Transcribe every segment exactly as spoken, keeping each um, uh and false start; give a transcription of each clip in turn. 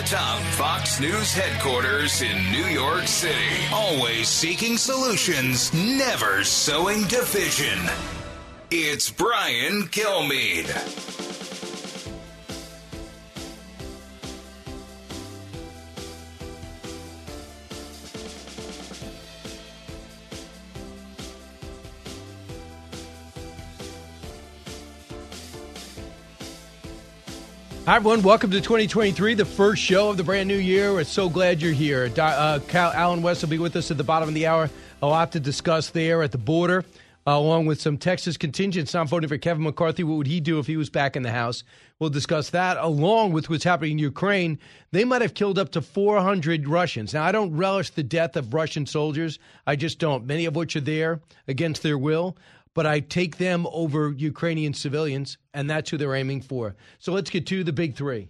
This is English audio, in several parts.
over-the-top Fox News headquarters in New York City. Always seeking solutions, never sowing division. It's Brian Kilmeade. Hi, everyone. Welcome to twenty twenty-three, the first show of the brand new year. We're so glad you're here. Uh, Cal, Alan West will be with us at the bottom of the hour. A lot to discuss there at the border, uh, along with some Texas contingents not voting for Kevin McCarthy. What would he do if he was back in the House? We'll discuss that, along with what's happening in Ukraine. They might have killed up to four hundred Russians. Now, I don't relish the death of Russian soldiers. I just don't, many of which are there against their will. But I take them over Ukrainian civilians, and that's who they're aiming for. So let's get to the big three.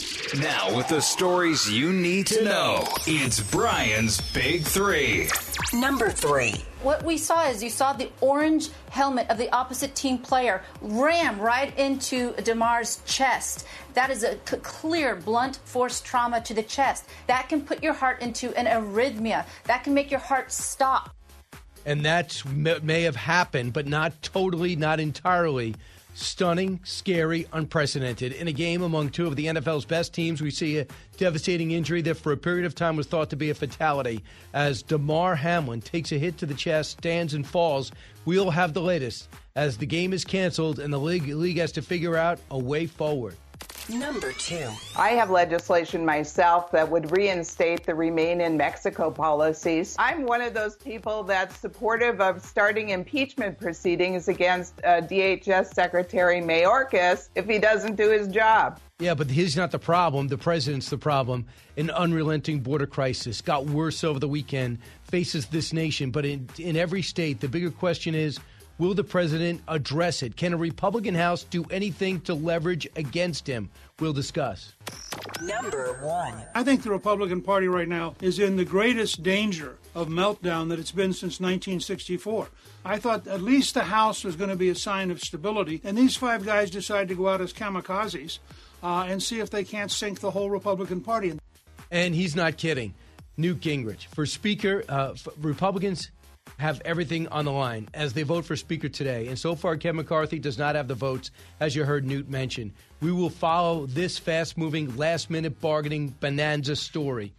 Now, with the stories you need to know, it's Brian's Big Three. Number three. What we saw is you saw the orange helmet of the opposite team player ram right into Damar's chest. That is a c- clear, blunt force trauma to the chest. That can put your heart into an arrhythmia. That can make your heart stop. And that may have happened, but not totally, not entirely. Stunning, scary, unprecedented. In a game among two of the N F L's best teams, we see a devastating injury that for a period of time was thought to be a fatality. As Damar Hamlin takes a hit to the chest, stands and falls, we'll have the latest as the game is canceled and the league, league has to figure out a way forward. Number two. I have legislation myself that would reinstate the Remain in Mexico policies. I'm one of those people that's supportive of starting impeachment proceedings against uh, D H S Secretary Mayorkas if he doesn't do his job. Yeah, but he's not the problem. The president's the problem. An unrelenting border crisis got worse over the weekend, faces this nation. But in, in every state, the bigger question is, will the president address it? Can a Republican House do anything to leverage against him? We'll discuss. Number one. I think the Republican Party right now is in the greatest danger of meltdown that it's been since nineteen sixty-four. I thought at least the House was going to be a sign of stability, and these five guys decide to go out as kamikazes uh, and see if they can't sink the whole Republican Party. And he's not kidding. Newt Gingrich. For Speaker, uh, for Republicans have everything on the line as they vote for Speaker today. And so far, Kevin McCarthy does not have the votes, as you heard Newt mention. We will follow this fast-moving, last-minute bargaining bonanza story.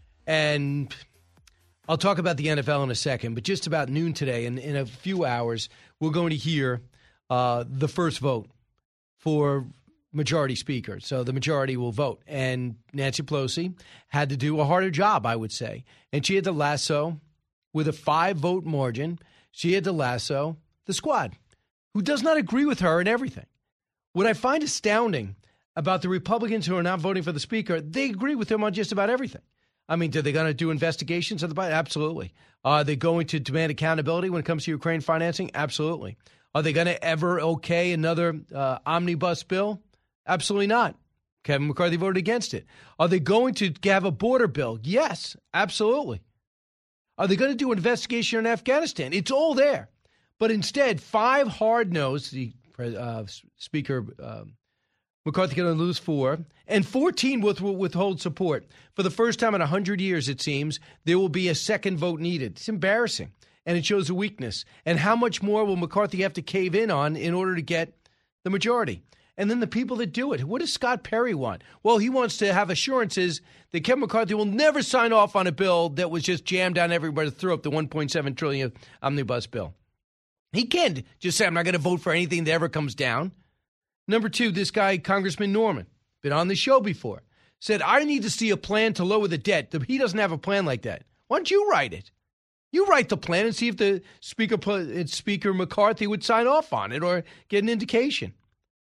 And I'll talk about the N F L in a second, but just about noon today, in, in a few hours, we're going to hear uh, the first vote for majority speaker. So the majority will vote. And Nancy Pelosi had to do a harder job, I would say. And she had to lasso, with a five-vote margin, she had to lasso the squad, who does not agree with her in everything. What I find astounding about the Republicans who are not voting for the speaker, they agree with him on just about everything. I mean, are they going to do investigations of the Biden? Absolutely. Are they going to demand accountability when it comes to Ukraine financing? Absolutely. Are they going to ever okay another uh, omnibus bill? Absolutely not. Kevin McCarthy voted against it. Are they going to have a border bill? Yes, absolutely. Are they going to do an investigation in Afghanistan? It's all there. But instead, five hard no's, the uh, Speaker uh, McCarthy going to lose four, and fourteen will withhold support. For the first time in one hundred years, it seems, there will be a second vote needed. It's embarrassing, and it shows a weakness. And how much more will McCarthy have to cave in on in order to get the majority? And then the people that do it. What does Scott Perry want? Well, he wants to have assurances that Kevin McCarthy will never sign off on a bill that was just jammed down everybody's throat, the one point seven trillion dollars omnibus bill. He can't just say, I'm not going to vote for anything that ever comes down. Number two, this guy, Congressman Norman, been on the show before, said, I need to see a plan to lower the debt. He doesn't have a plan like that. Why don't you write it? You write the plan and see if the Speaker, Speaker McCarthy would sign off on it or get an indication.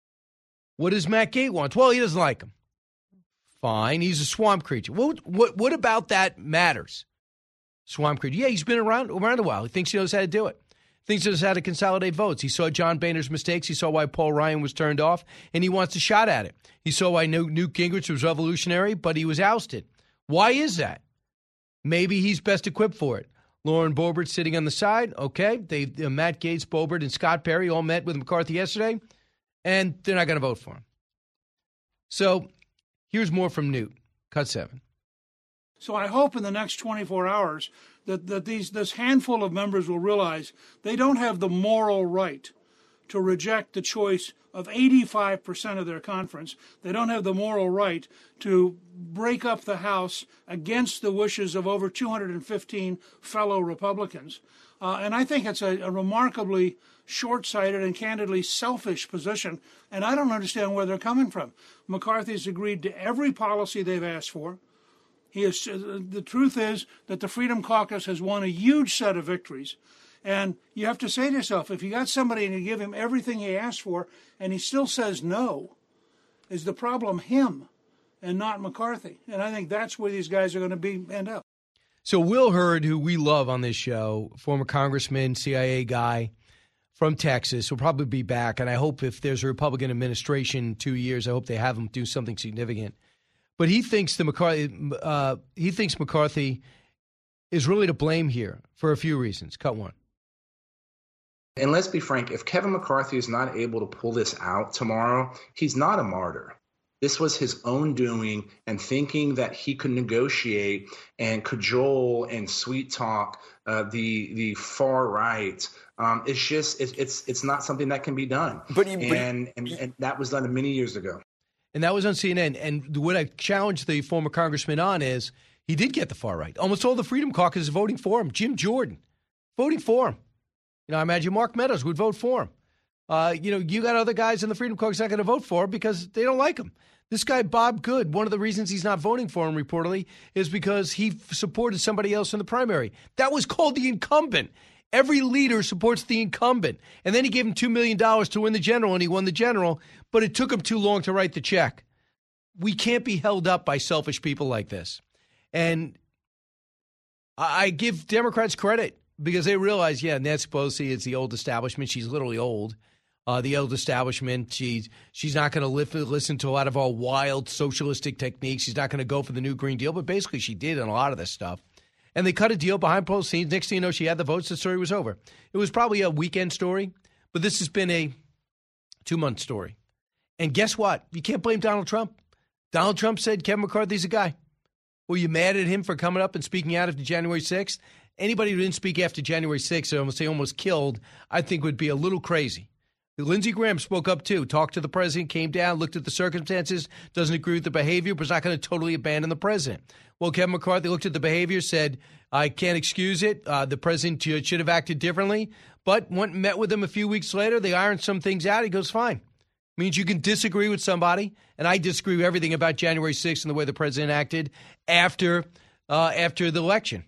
What does Matt Gaetz want? Well, he doesn't like him. Fine, he's a swamp creature. What what what about that matters? Swamp creature. Yeah, he's been around around a while. He thinks he knows how to do it. Thinks he knows how to consolidate votes. He saw John Boehner's mistakes. He saw why Paul Ryan was turned off, and he wants a shot at it. He saw why Newt Gingrich was revolutionary, but he was ousted. Why is that? Maybe he's best equipped for it. Lauren Boebert sitting on the side. Okay, they uh, Matt Gaetz, Boebert, and Scott Perry all met with McCarthy yesterday. And they're not going to vote for him. So here's more from Newt. Cut seven. So I hope in the next twenty-four hours that, that these this handful of members will realize they don't have the moral right to reject the choice of eighty-five percent of their conference. They don't have the moral right to break up the House against the wishes of over two hundred fifteen fellow Republicans. Uh, and I think it's a, a remarkably short-sighted and candidly selfish position, and I don't understand where they're coming from. McCarthy's agreed to every policy they've asked for. He is, uh, the truth is that the Freedom Caucus has won a huge set of victories. And you have to say to yourself, if you got somebody and you give him everything he asked for and he still says no, is the problem him and not McCarthy? And I think that's where these guys are going to be end up. So Will Hurd, who we love on this show, former congressman, C I A guy from Texas, will probably be back. And I hope if there's a Republican administration in two years, I hope they have him do something significant. But he thinks the McCarthy, uh, he thinks McCarthy is really to blame here for a few reasons. Cut one. And let's be frank, if Kevin McCarthy is not able to pull this out tomorrow, he's not a martyr. This was his own doing and thinking that he could negotiate and cajole and sweet talk uh, the the far right. Um, it's just it, it's it's not something that can be done. But, you, and, but and, and that was done many years ago. And that was on C N N. And what I challenged the former congressman on is he did get the far right. Almost all the Freedom Caucus is voting for him. Jim Jordan voting for him. You know, I imagine Mark Meadows would vote for him. Uh, you know, you got other guys in the Freedom Caucus not going to vote for him because they don't like him. This guy, Bob Good, one of the reasons he's not voting for him, reportedly, is because he f- supported somebody else in the primary. That was called the incumbent. Every leader supports the incumbent. And then he gave him two million dollars to win the general, and he won the general, but it took him too long to write the check. We can't be held up by selfish people like this. And I, I give Democrats credit because they realize, yeah, Nancy Pelosi is the old establishment. She's literally old. Uh, the old establishment. She's she's not going to listen to a lot of our wild socialistic techniques. She's not going to go for the new Green Deal. But basically, she did on a lot of this stuff. And they cut a deal behind closed scenes. Next thing you know, she had the votes. The story was over. It was probably a weekend story, but this has been a two-month story. And guess what? You can't blame Donald Trump. Donald Trump said Kevin McCarthy's a guy. Were you mad at him for coming up and speaking out after January sixth? Anybody who didn't speak after January sixth, or almost, they almost killed, I think would be a little crazy. Lindsey Graham spoke up, too, talked to the president, came down, looked at the circumstances, doesn't agree with the behavior, but is not going to totally abandon the president. Well, Kevin McCarthy looked at the behavior, said, I can't excuse it. Uh, the president should have acted differently. But went and met with him a few weeks later. They ironed some things out. He goes, fine. Means you can disagree with somebody, and I disagree with everything about January sixth and the way the president acted after uh, after the election.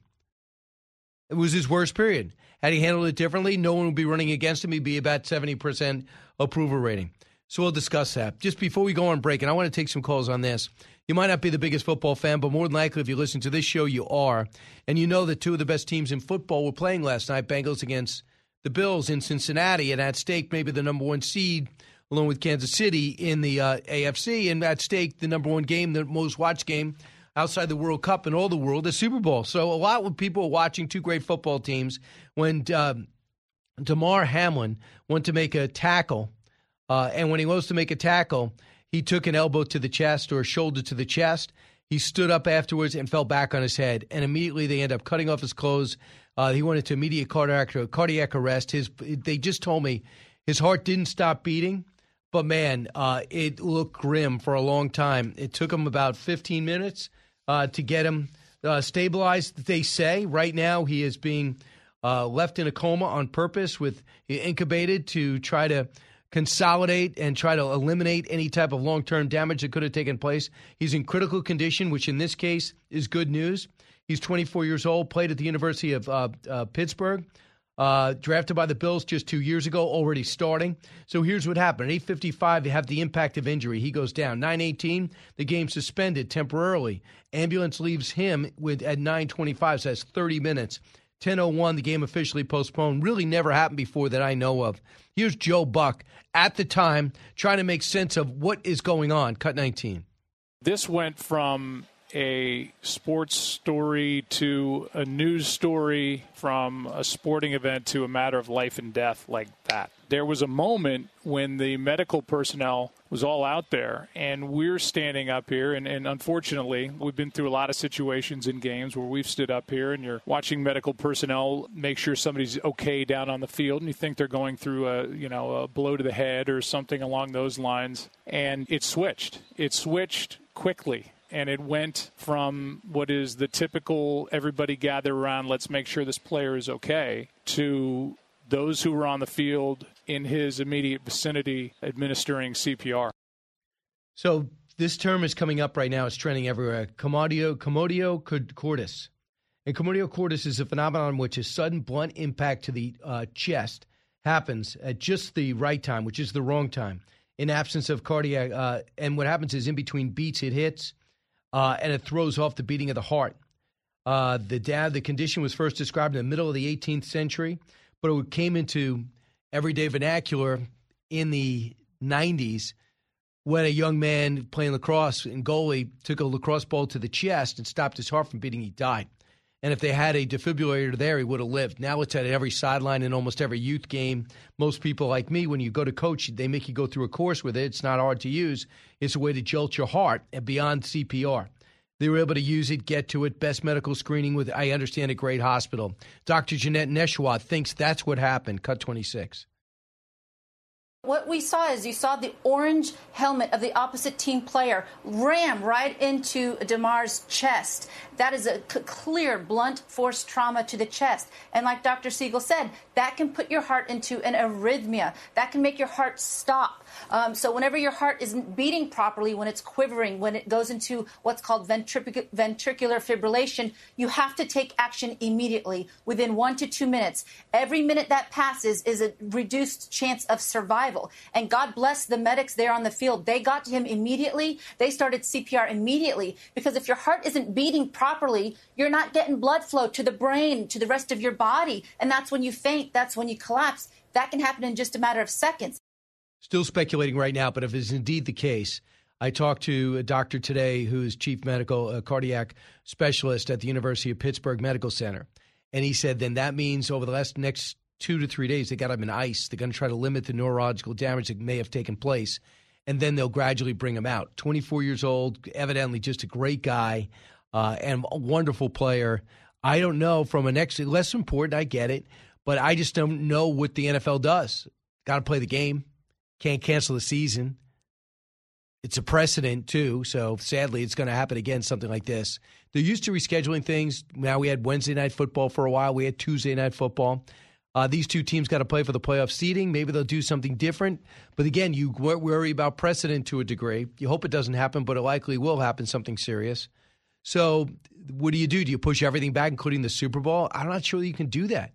It was his worst period. Had he handled it differently, no one would be running against him. He'd be about seventy percent approval rating. So we'll discuss that. Just before we go on break, and I want to take some calls on this. You might not be the biggest football fan, but more than likely, if you listen to this show, you are. And you know that two of the best teams in football were playing last night, Bengals against the Bills in Cincinnati, and at stake maybe the number one seed, along with Kansas City in the uh, A F C, and at stake the number one game, the most watched game outside the World Cup and all the world, the Super Bowl. So a lot of people are watching two great football teams. When uh, Damar Hamlin went to make a tackle, uh, and when he was to make a tackle, he took an elbow to the chest or a shoulder to the chest. He stood up afterwards and fell back on his head, and immediately they ended up cutting off his clothes. Uh, he went into immediate cardiac, cardiac arrest. His, they just told me his heart didn't stop beating. But, man, uh, it looked grim for a long time. It took him about fifteen minutes uh, to get him uh, stabilized, they say. Right now he is being uh, left in a coma on purpose, with incubated to try to consolidate and try to eliminate any type of long-term damage that could have taken place. He's in critical condition, which in this case is good news. He's twenty-four years old, played at the University of uh, uh, Pittsburgh. Uh, drafted by the Bills just two years ago, already starting. So here's what happened. At eight fifty-five, they have the impact of injury. He goes down. nine eighteen, the game suspended temporarily. Ambulance leaves him with at nine twenty-five, so that's thirty minutes. ten oh one, the game officially postponed. Really never happened before that I know of. Here's Joe Buck at the time trying to make sense of what is going on. Cut nineteen. This went from a sports story to a news story, from a sporting event to a matter of life and death like that. there was a moment when the medical personnel was all out there, and we're standing up here, and, and unfortunately, we've been through a lot of situations in games where we've stood up here, and you're watching medical personnel make sure somebody's okay down on the field, and you think they're going through a, you know, a blow to the head or something along those lines, and it switched. It switched quickly. And it went from what is the typical everybody gather around, let's make sure this player is okay, to those who were on the field in his immediate vicinity administering C P R. So this term is coming up right now. It's trending everywhere. Commodio, commodio cordis. And commodio cordis is a phenomenon in which a sudden blunt impact to the uh, chest happens at just the right time, which is the wrong time, in absence of cardiac. Uh, and what happens is in between beats, it hits. Uh, and it throws off the beating of the heart. Uh, the dad, the condition was first described in the middle of the eighteenth century, but it came into everyday vernacular in the nineties when a young man playing lacrosse and goalie took a lacrosse ball to the chest and stopped his heart from beating. He died. And if they had a defibrillator there, he would have lived. Now it's at every sideline in almost every youth game. Most people like me, when you go to coach, they make you go through a course with it. It's not hard to use. It's a way to jolt your heart and beyond C P R. They were able to use it, get to it, best medical screening with, I understand, a great hospital. Doctor Jeanette Neshwa thinks that's what happened. Cut twenty-six. What we saw is you saw the orange helmet of the opposite team player ram right into DeMar's chest. That is a c- clear, blunt force trauma to the chest. And like Doctor Siegel said, that can put your heart into an arrhythmia. That can make your heart stop. Um, so whenever your heart isn't beating properly, when it's quivering, when it goes into what's called ventric- ventricular fibrillation, you have to take action immediately within one to two minutes. Every minute that passes is a reduced chance of survival. And God bless the medics there on the field. They got to him immediately. They started C P R immediately, because if your heart isn't beating properly, you're not getting blood flow to the brain, to the rest of your body. And that's when you faint. That's when you collapse. That can happen in just a matter of seconds. Still speculating right now, but if it's indeed the case, I talked to a doctor today who is chief medical uh, cardiac specialist at the University of Pittsburgh Medical Center. And he said then that means over the last next two to three days, they got him in ice. They're going to try to limit the neurological damage that may have taken place, and then they'll gradually bring him out. twenty-four years old, evidently just a great guy uh, and a wonderful player. I don't know from an next, less important, I get it, but I just don't know what the N F L does. Got to play the game. Can't cancel the season. It's a precedent, too, so sadly it's going to happen again, something like this. They're used to rescheduling things. Now we had Wednesday night football for a while. We had Tuesday night football. Uh, these two teams got to play for the playoff seeding. Maybe they'll do something different. But again, you worry about precedent to a degree. You hope it doesn't happen, but it likely will happen, something serious. So what do you do? Do you push everything back, including the Super Bowl? I'm not sure that you can do that.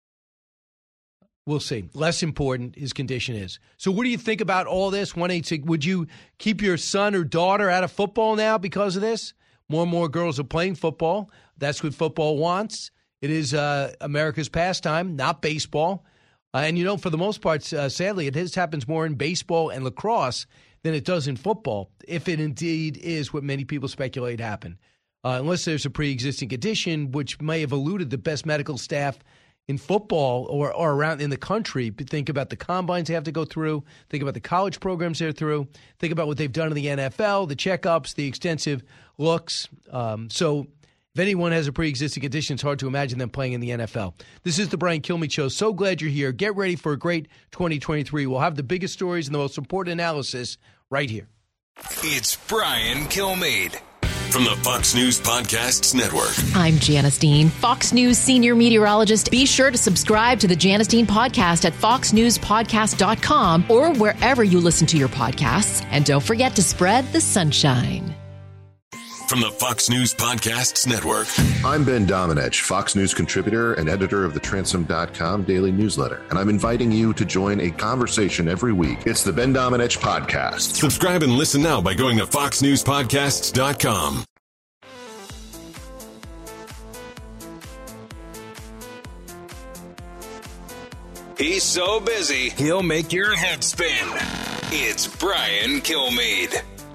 We'll see. Less important his condition is. So what do you think about all this? one eight six Would you keep your son or daughter out of football now because of this? More and more girls are playing football. That's what football wants. It is uh, America's pastime, not baseball. Uh, and, you know, for the most part, uh, sadly, it has, happens more in baseball and lacrosse than it does in football, if it indeed is what many people speculate happened. Uh, unless there's a pre-existing condition, which may have eluded the best medical staff in football or, or around in the country. Think about the combines they have to go through. Think about the college programs they're through. Think about what they've done in the N F L, the checkups, the extensive looks. Um, so if anyone has a pre-existing condition, it's hard to imagine them playing in the N F L. This is the Brian Kilmeade Show. So glad you're here. Get ready for a great twenty twenty-three. We'll have the biggest stories and the most important analysis right here. It's Brian Kilmeade. From the Fox News Podcasts Network. I'm Janice Dean, Fox News senior meteorologist. Be sure to subscribe to the Janice Dean podcast at fox news podcast dot com or wherever you listen to your podcasts. And don't forget to spread the sunshine. From the Fox News Podcasts Network. I'm Ben Domenech, Fox News contributor and editor of the Transom dot com daily newsletter, and I'm inviting you to join a conversation every week. It's the Ben Domenech Podcast. Subscribe and listen now by going to fox news podcasts dot com. He's so busy, he'll make your head spin. It's Brian Kilmeade.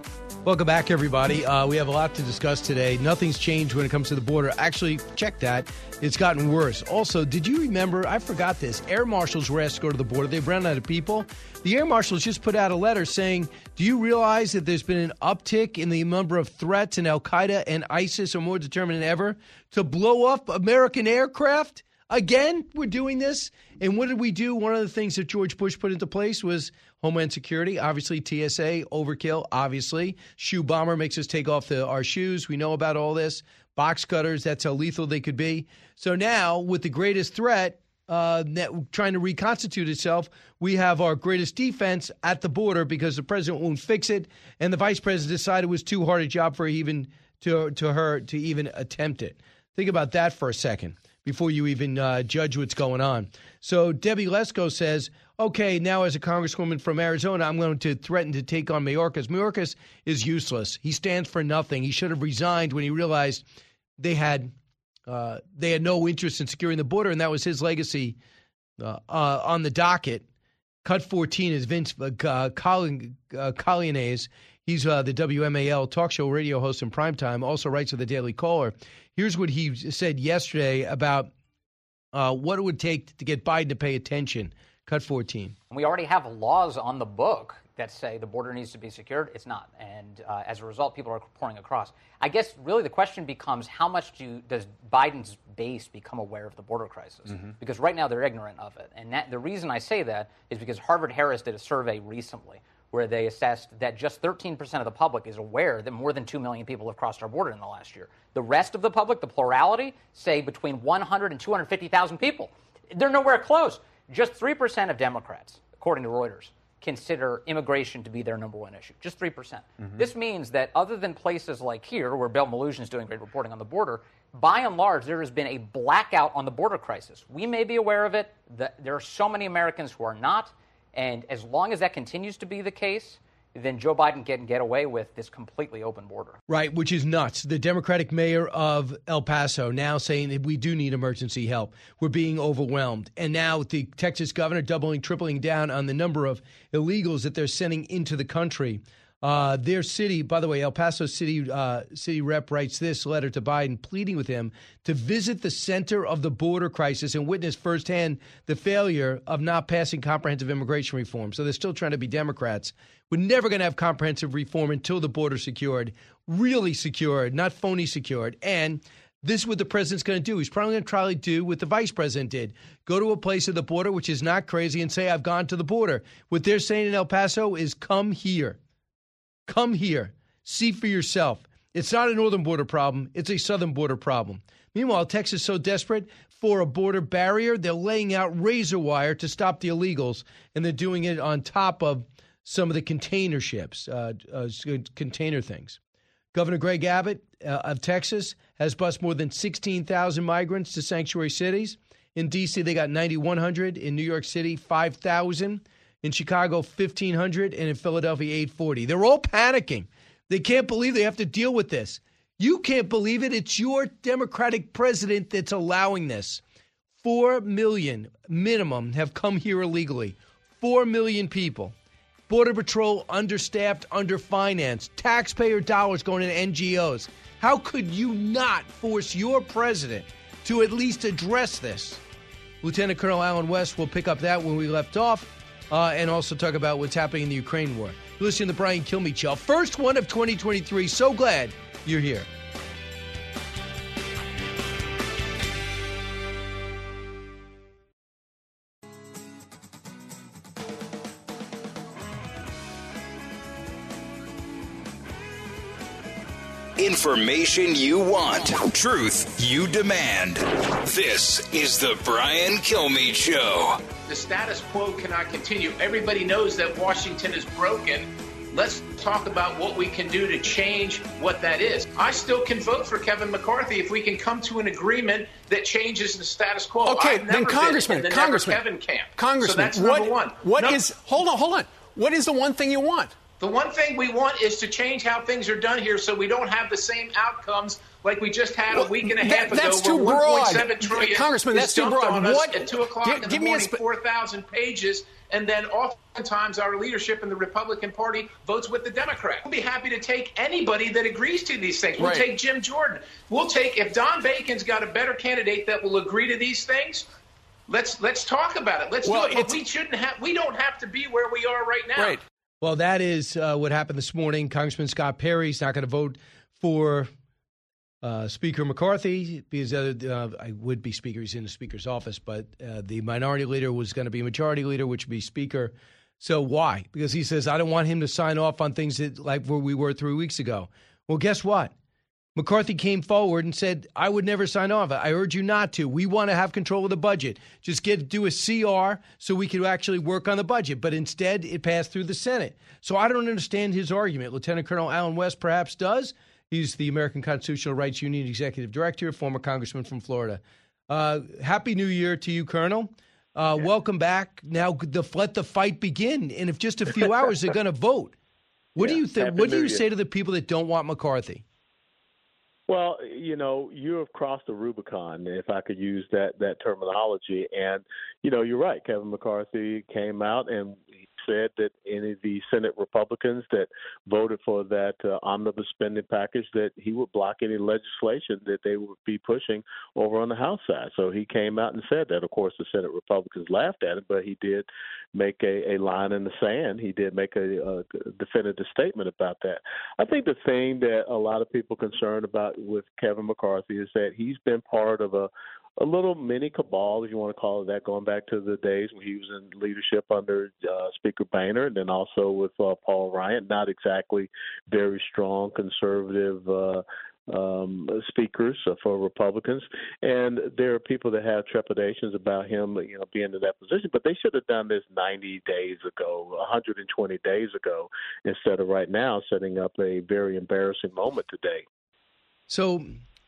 Welcome back, everybody. Uh, we have a lot to discuss today. Nothing's changed when it comes to the border. Actually, check that. It's gotten worse. Also, did you remember, I forgot this, air marshals were asked to go to the border. They've run out of people. The air marshals just put out a letter saying, do you realize that there's been an uptick in the number of threats, and Al-Qaeda and ISIS are more determined than ever to blow up American aircraft? Again, we're doing this. And what did we do? One of the things that George Bush put into place was Homeland Security. Obviously, T S A, overkill, obviously. Shoe bomber makes us take off the, our shoes. We know about all this. Box cutters, that's how lethal they could be. So now, with the greatest threat uh, trying to reconstitute itself, we have our greatest defense at the border because the president won't fix it, and the vice president decided it was too hard a job for even to, to her to even attempt it. Think about that for a second before you even uh, judge what's going on. So Debbie Lesko says, okay, now as a congresswoman from Arizona, I'm going to threaten to take on Mayorkas. Mayorkas is useless. He stands for nothing. He should have resigned when he realized they had uh, they had no interest in securing the border, and that was his legacy uh, uh, on the docket. Cut fourteen is Vince uh, Collin, uh, Collinays. He's uh, the W M A L talk show radio host in primetime, also writes for the Daily Caller. Here's what he said yesterday about uh, what it would take to get Biden to pay attention. Cut fourteen. We already have laws on the book that say the border needs to be secured. It's not. And uh, as a result, people are pouring across. I guess really the question becomes how much do, does Biden's base become aware of the border crisis? Mm-hmm. Because right now they're ignorant of it. And that, the reason I say that is because Harvard-Harris did a survey recently where they assessed that just thirteen percent of the public is aware that more than two million people have crossed our border in the last year. The rest of the public, the plurality, say between one hundred and two hundred fifty thousand people. They're nowhere close. Just three percent of Democrats, according to Reuters, consider immigration to be their number one issue. Just three percent. Mm-hmm. This means that other than places like here, where Bill Maloogian is doing great reporting on the border, by and large, there has been a blackout on the border crisis. We may be aware of it. The, there are so many Americans who are not. And as long as that continues to be the case, then Joe Biden can get away with this completely open border. Right, which is nuts. The Democratic mayor of El Paso now saying that we do need emergency help. We're being overwhelmed. And now the Texas governor doubling, tripling down on the number of illegals that they're sending into the country. Uh, their city, by the way, El Paso city uh, city rep writes this letter to Biden pleading with him to visit the center of the border crisis and witness firsthand the failure of not passing comprehensive immigration reform. So they're still trying to be Democrats. We're never going to have comprehensive reform until the border secured, really secured, not phony secured. And this is what the president's going to do. He's probably going to try to do what the vice president did. Go to a place at the border, which is not crazy, and say, I've gone to the border. What they're saying in El Paso is come here. Come here. See for yourself. It's not a northern border problem. It's a southern border problem. Meanwhile, Texas is so desperate for a border barrier, they're laying out razor wire to stop the illegals, and they're doing it on top of some of the container ships, uh, uh, container things. Governor Greg Abbott uh, of Texas has bused more than sixteen thousand migrants to sanctuary cities. In D C, they got nine thousand one hundred. In New York City, five thousand. In Chicago, fifteen hundred, and in Philadelphia, eight hundred forty. They're all panicking. They can't believe they have to deal with this. You can't believe it. It's your Democratic president that's allowing this. Four million minimum have come here illegally. Four million people. Border Patrol understaffed, underfinanced. Taxpayer dollars going into N G Os. How could you not force your president to at least address this? Lieutenant Colonel Alan West will pick up that when we left off. Uh, and also talk about what's happening in the Ukraine war. Listen to the Brian Kilmeade Show. First one of twenty twenty-three. So glad you're here. Information you want. Truth you demand. This is the Brian Kilmeade Show. The status quo cannot continue. Everybody knows that Washington is broken. Let's talk about what we can do to change what that is. I still can vote for Kevin McCarthy if we can come to an agreement that changes the status quo. Okay, I've then Congressman, the Congressman, Kevin camp. Congressman, so that's what, number one. What no, is? Hold on, hold on. What is the one thing you want? The one thing we want is to change how things are done here so we don't have the same outcomes like we just had well, a week and a half that, that's ago. Too where broad. one point seven trillion dollars Congressman, that's too broad. On us what? At two o'clock Give, in the give morning, sp- four thousand pages, and then oftentimes our leadership in the Republican Party votes with the Democrat. We'll be happy to take anybody that agrees to these things. We'll right. take Jim Jordan. We'll take, if Don Bacon's got a better candidate that will agree to these things, let's let's talk about it. Let's well, do it. But we shouldn't have. We don't have to be where we are right now. Right. Well, that is uh, what happened this morning. Congressman Scott Perry's not going to vote for uh, Speaker McCarthy because uh, I would be Speaker. He's in the Speaker's office, but uh, the minority leader was going to be majority leader, which would be Speaker. So why? Because he says, I don't want him to sign off on things that, like where we were three weeks ago. Well, guess what? McCarthy came forward and said, I would never sign off. I urge you not to. We want to have control of the budget. Just get do a C R so we can actually work on the budget. But instead, it passed through the Senate. So I don't understand his argument. Lieutenant Colonel Allen West perhaps does. He's the American Constitutional Rights Union Executive Director, former congressman from Florida. Uh, Happy New Year to you, Colonel. Uh, yeah. Welcome back. Now the, let the fight begin. And if just a few hours they're going to vote. What yeah. do you think? What do you say to the people that don't want McCarthy? Well, you know, you have crossed the Rubicon, if I could use that, that terminology. And, you know, you're right. Kevin McCarthy came out and he said that any of the Senate Republicans that voted for that uh, omnibus spending package, that he would block any legislation that they would be pushing over on the House side. So he came out and said that. Of course, the Senate Republicans laughed at him, but he did make a, a line in the sand. He did make a, a definitive statement about that. I think the thing that a lot of people are concerned about with Kevin McCarthy is that he's been part of a a little mini cabal, if you want to call it that, going back to the days when he was in leadership under uh, Speaker Boehner and then also with uh, Paul Ryan, not exactly very strong conservative uh, um, speakers uh, for Republicans. And there are people that have trepidations about him, you know, being in that position, but they should have done this ninety days ago, one hundred twenty days ago, instead of right now setting up a very embarrassing moment today. So,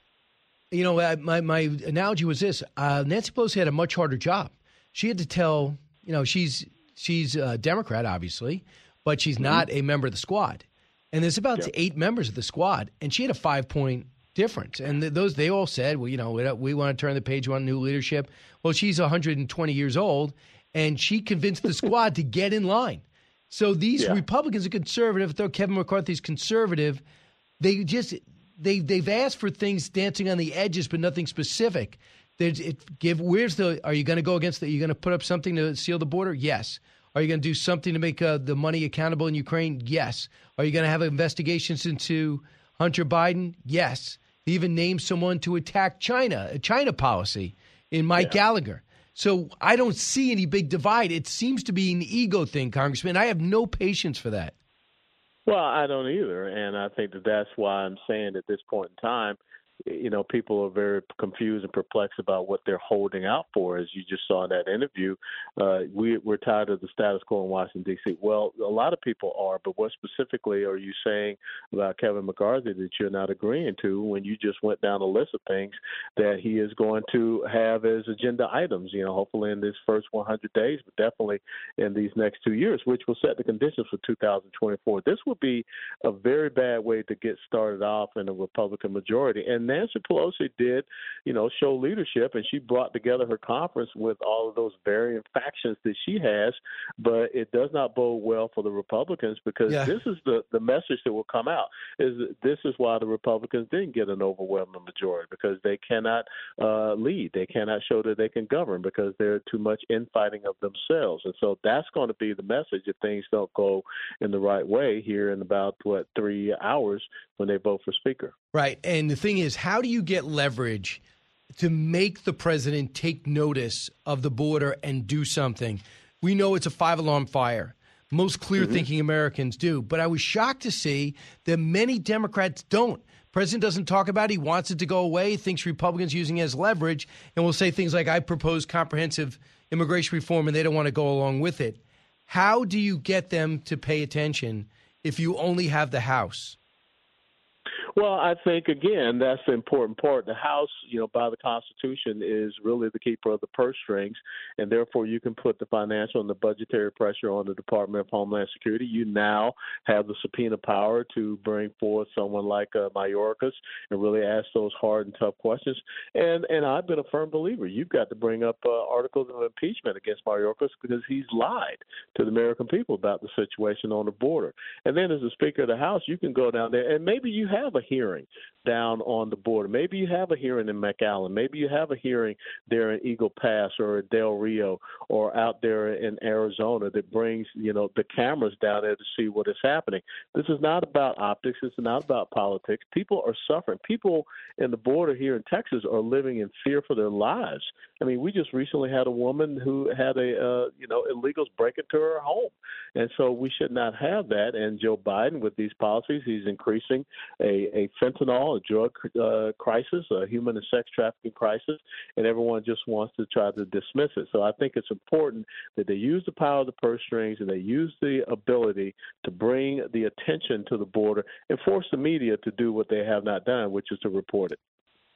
you know, my, my analogy was this. Uh, Nancy Pelosi had a much harder job. She had to tell, you know, she's she's a Democrat, obviously, but she's not mm-hmm. a member of the squad. And there's about yeah. eight members of the squad, and she had a five-point difference. And th- those they all said, well, you know, we, we want to turn the page, we want new leadership. Well, she's one hundred twenty years old, and she convinced the squad to get in line. So these yeah. Republicans are conservative. Though Kevin McCarthy's conservative, they just – They they've asked for things dancing on the edges, but nothing specific. There's it give. Where's the? Are you going to go against the? Are you going to put up something to seal the border? Yes. Are you going to do something to make uh, the money accountable in Ukraine? Yes. Are you going to have investigations into Hunter Biden? Yes. They even named someone to attack China, a China policy in Mike yeah. Gallagher. So I don't see any big divide. It seems to be an ego thing, Congressman. I have no patience for that. Well, I don't either, and I think that that's why I'm saying at this point in time, you know, people are very confused and perplexed about what they're holding out for. As you just saw in that interview, uh, we, we're tired of the status quo in Washington, D C Well, a lot of people are, but what specifically are you saying about Kevin McCarthy that you're not agreeing to when you just went down a list of things that he is going to have as agenda items, you know, hopefully in this first one hundred days, but definitely in these next two years, which will set the conditions for two thousand twenty-four. This would be a very bad way to get started off in a Republican majority. And Nancy Pelosi did, you know, show leadership, and she brought together her conference with all of those varying factions that she has, but it does not bode well for the Republicans because yeah. this is the, the message that will come out, is that this is why the Republicans didn't get an overwhelming majority, because they cannot uh, lead. They cannot show that they can govern because they're too much infighting of themselves. And so that's going to be the message if things don't go in the right way here in about, what, three hours when they vote for Speaker. Right. And the thing is, how do you get leverage to make the president take notice of the border and do something? We know it's a five-alarm fire. Most clear-thinking mm-hmm. Americans do. But I was shocked to see that many Democrats don't. President doesn't talk about it. He wants it to go away. He thinks Republicans using it as leverage and will say things like, I propose comprehensive immigration reform, and they don't want to go along with it. How do you get them to pay attention if you only have the House? Well, I think, again, that's the important part. The House, you know, by the Constitution, is really the keeper of the purse strings, and therefore you can put the financial and the budgetary pressure on the Department of Homeland Security. You now have the subpoena power to bring forth someone like uh, Mayorkas and really ask those hard and tough questions. And and I've been a firm believer. You've got to bring up uh, articles of impeachment against Mayorkas because he's lied to the American people about the situation on the border. And then as the Speaker of the House, you can go down there and maybe you have a hearing down on the border. Maybe you have a hearing in McAllen. Maybe you have a hearing there in Eagle Pass or Del Rio or out there in Arizona that brings, you know, the cameras down there to see what is happening. This is not about optics. It's not about politics. People are suffering. People in the border here in Texas are living in fear for their lives. I mean, we just recently had a woman who had a, uh, you know, illegals break into her home. And so we should not have that. And Joe Biden, with these policies, he's increasing a, a fentanyl, a drug uh, crisis, a human and sex trafficking crisis, and everyone just wants to try to dismiss it. So I think it's important that they use the power of the purse strings and they use the ability to bring the attention to the border and force the media to do what they have not done, which is to report it.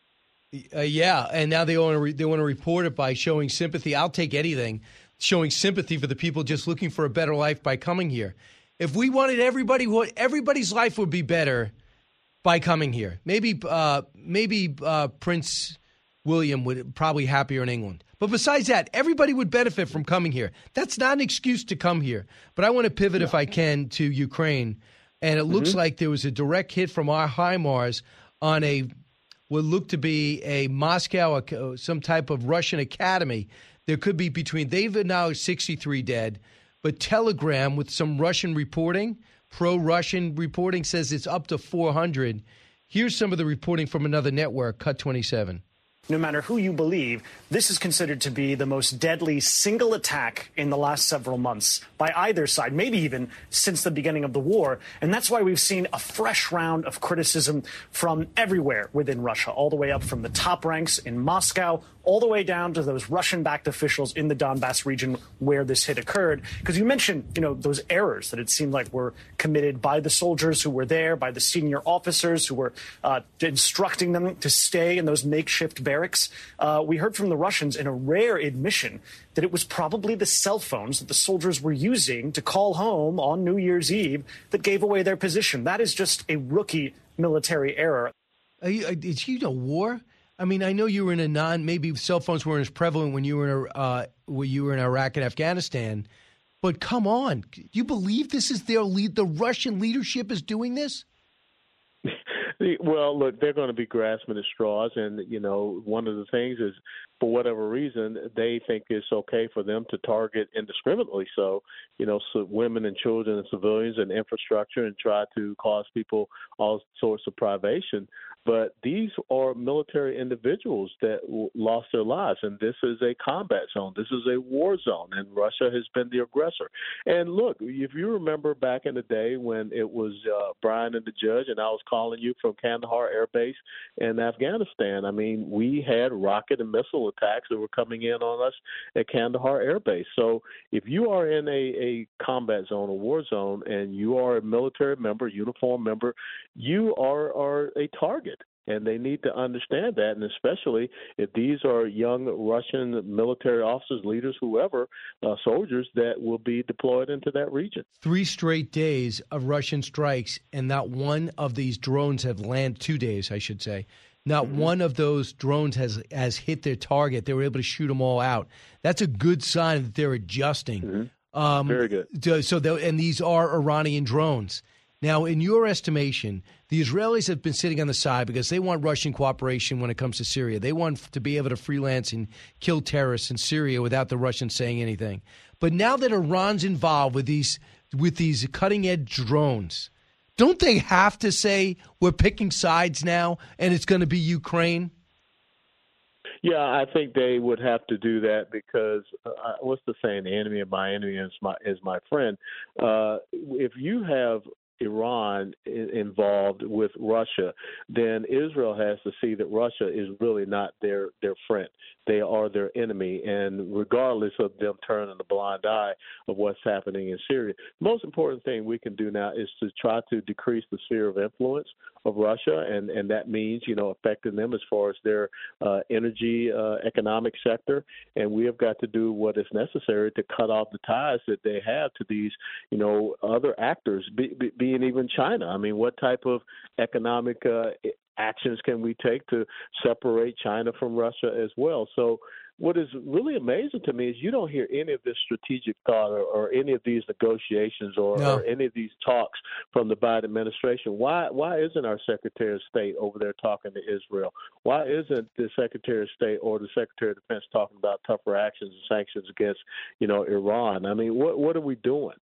Uh, yeah, and now they want to re- they want to report it by showing sympathy. I'll take anything, showing sympathy for the people just looking for a better life by coming here. If we wanted everybody, everybody's life would be better by coming here. Maybe uh, maybe uh, Prince William would probably happier in England. But besides that, everybody would benefit from coming here. That's not an excuse to come here. But I want to pivot, no. if I can, to Ukraine. And it mm-hmm. looks like there was a direct hit from our HIMARS on a what looked to be a Moscow, uh, some type of Russian academy. There could be between, they've now sixty-three dead, but Telegram with some Russian reporting, pro-Russian reporting, says it's up to four hundred. Here's some of the reporting from another network, Cut twenty-seven. No matter who you believe, this is considered to be the most deadly single attack in the last several months by either side, maybe even since the beginning of the war. And that's why we've seen a fresh round of criticism from everywhere within Russia, all the way up from the top ranks in Moscow, all the way down to those Russian-backed officials in the Donbass region where this hit occurred. Because you mentioned, you know, those errors that it seemed like were committed by the soldiers who were there, by the senior officers who were uh, instructing them to stay in those makeshift barracks. Uh, we heard from the Russians in a rare admission that it was probably the cell phones that the soldiers were using to call home on New Year's Eve that gave away their position. That is just a rookie military error. Are you, is you know war? I mean, I know you were in a non, maybe cell phones weren't as prevalent when you were in, uh, when you were in Iraq and Afghanistan, but come on. Do you believe this is their lead? The Russian leadership is doing this? Well, look, they're going to be grasping at straws. And, you know, one of the things is, for whatever reason, they think it's okay for them to target indiscriminately. So, you know, so women and children and civilians and infrastructure and try to cause people all sorts of privation. But these are military individuals that w- lost their lives, and this is a combat zone. This is a war zone, and Russia has been the aggressor. And look, if you remember back in the day when it was uh, Brian and the judge, and I was calling you from Kandahar Air Base in Afghanistan, I mean, we had rocket and missile attacks that were coming in on us at Kandahar Air Base. So if you are in a, a combat zone, a war zone, and you are a military member, uniform member, you are, are a target. And they need to understand that, and especially if these are young Russian military officers, leaders, whoever, uh, soldiers that will be deployed into that region. Three straight days of Russian strikes, and not one of these drones have landed, two days, I should say. Not mm-hmm. one of those drones has, has hit their target. They were able to shoot them all out. That's a good sign that they're adjusting. Mm-hmm. Um, Very good. So, and these are Iranian drones. Now, in your estimation, the Israelis have been sitting on the side because they want Russian cooperation when it comes to Syria. They want to be able to freelance and kill terrorists in Syria without the Russians saying anything. But now that Iran's involved with these with these cutting-edge drones, don't they have to say we're picking sides now and it's going to be Ukraine? Yeah, I think they would have to do that because uh, what's the saying? The enemy of my enemy is my is my friend. Uh, if you have Iran involved with Russia, then Israel has to see that Russia is really not their, their friend. They are their enemy, and regardless of them turning a blind eye of what's happening in Syria, the most important thing we can do now is to try to decrease the sphere of influence of Russia, and, and that means, you know, affecting them as far as their uh, energy uh, economic sector. And we have got to do what is necessary to cut off the ties that they have to these, you know, other actors, be, be, being even China. I mean, what type of economic uh, actions can we take to separate China from Russia as well? So what is really amazing to me is you don't hear any of this strategic thought or, or any of these negotiations or, no. or any of these talks from the Biden administration. Why why isn't our Secretary of State over there talking to Israel? Why isn't the Secretary of State or the Secretary of Defense talking about tougher actions and sanctions against, you know, Iran? I mean, what what are we doing?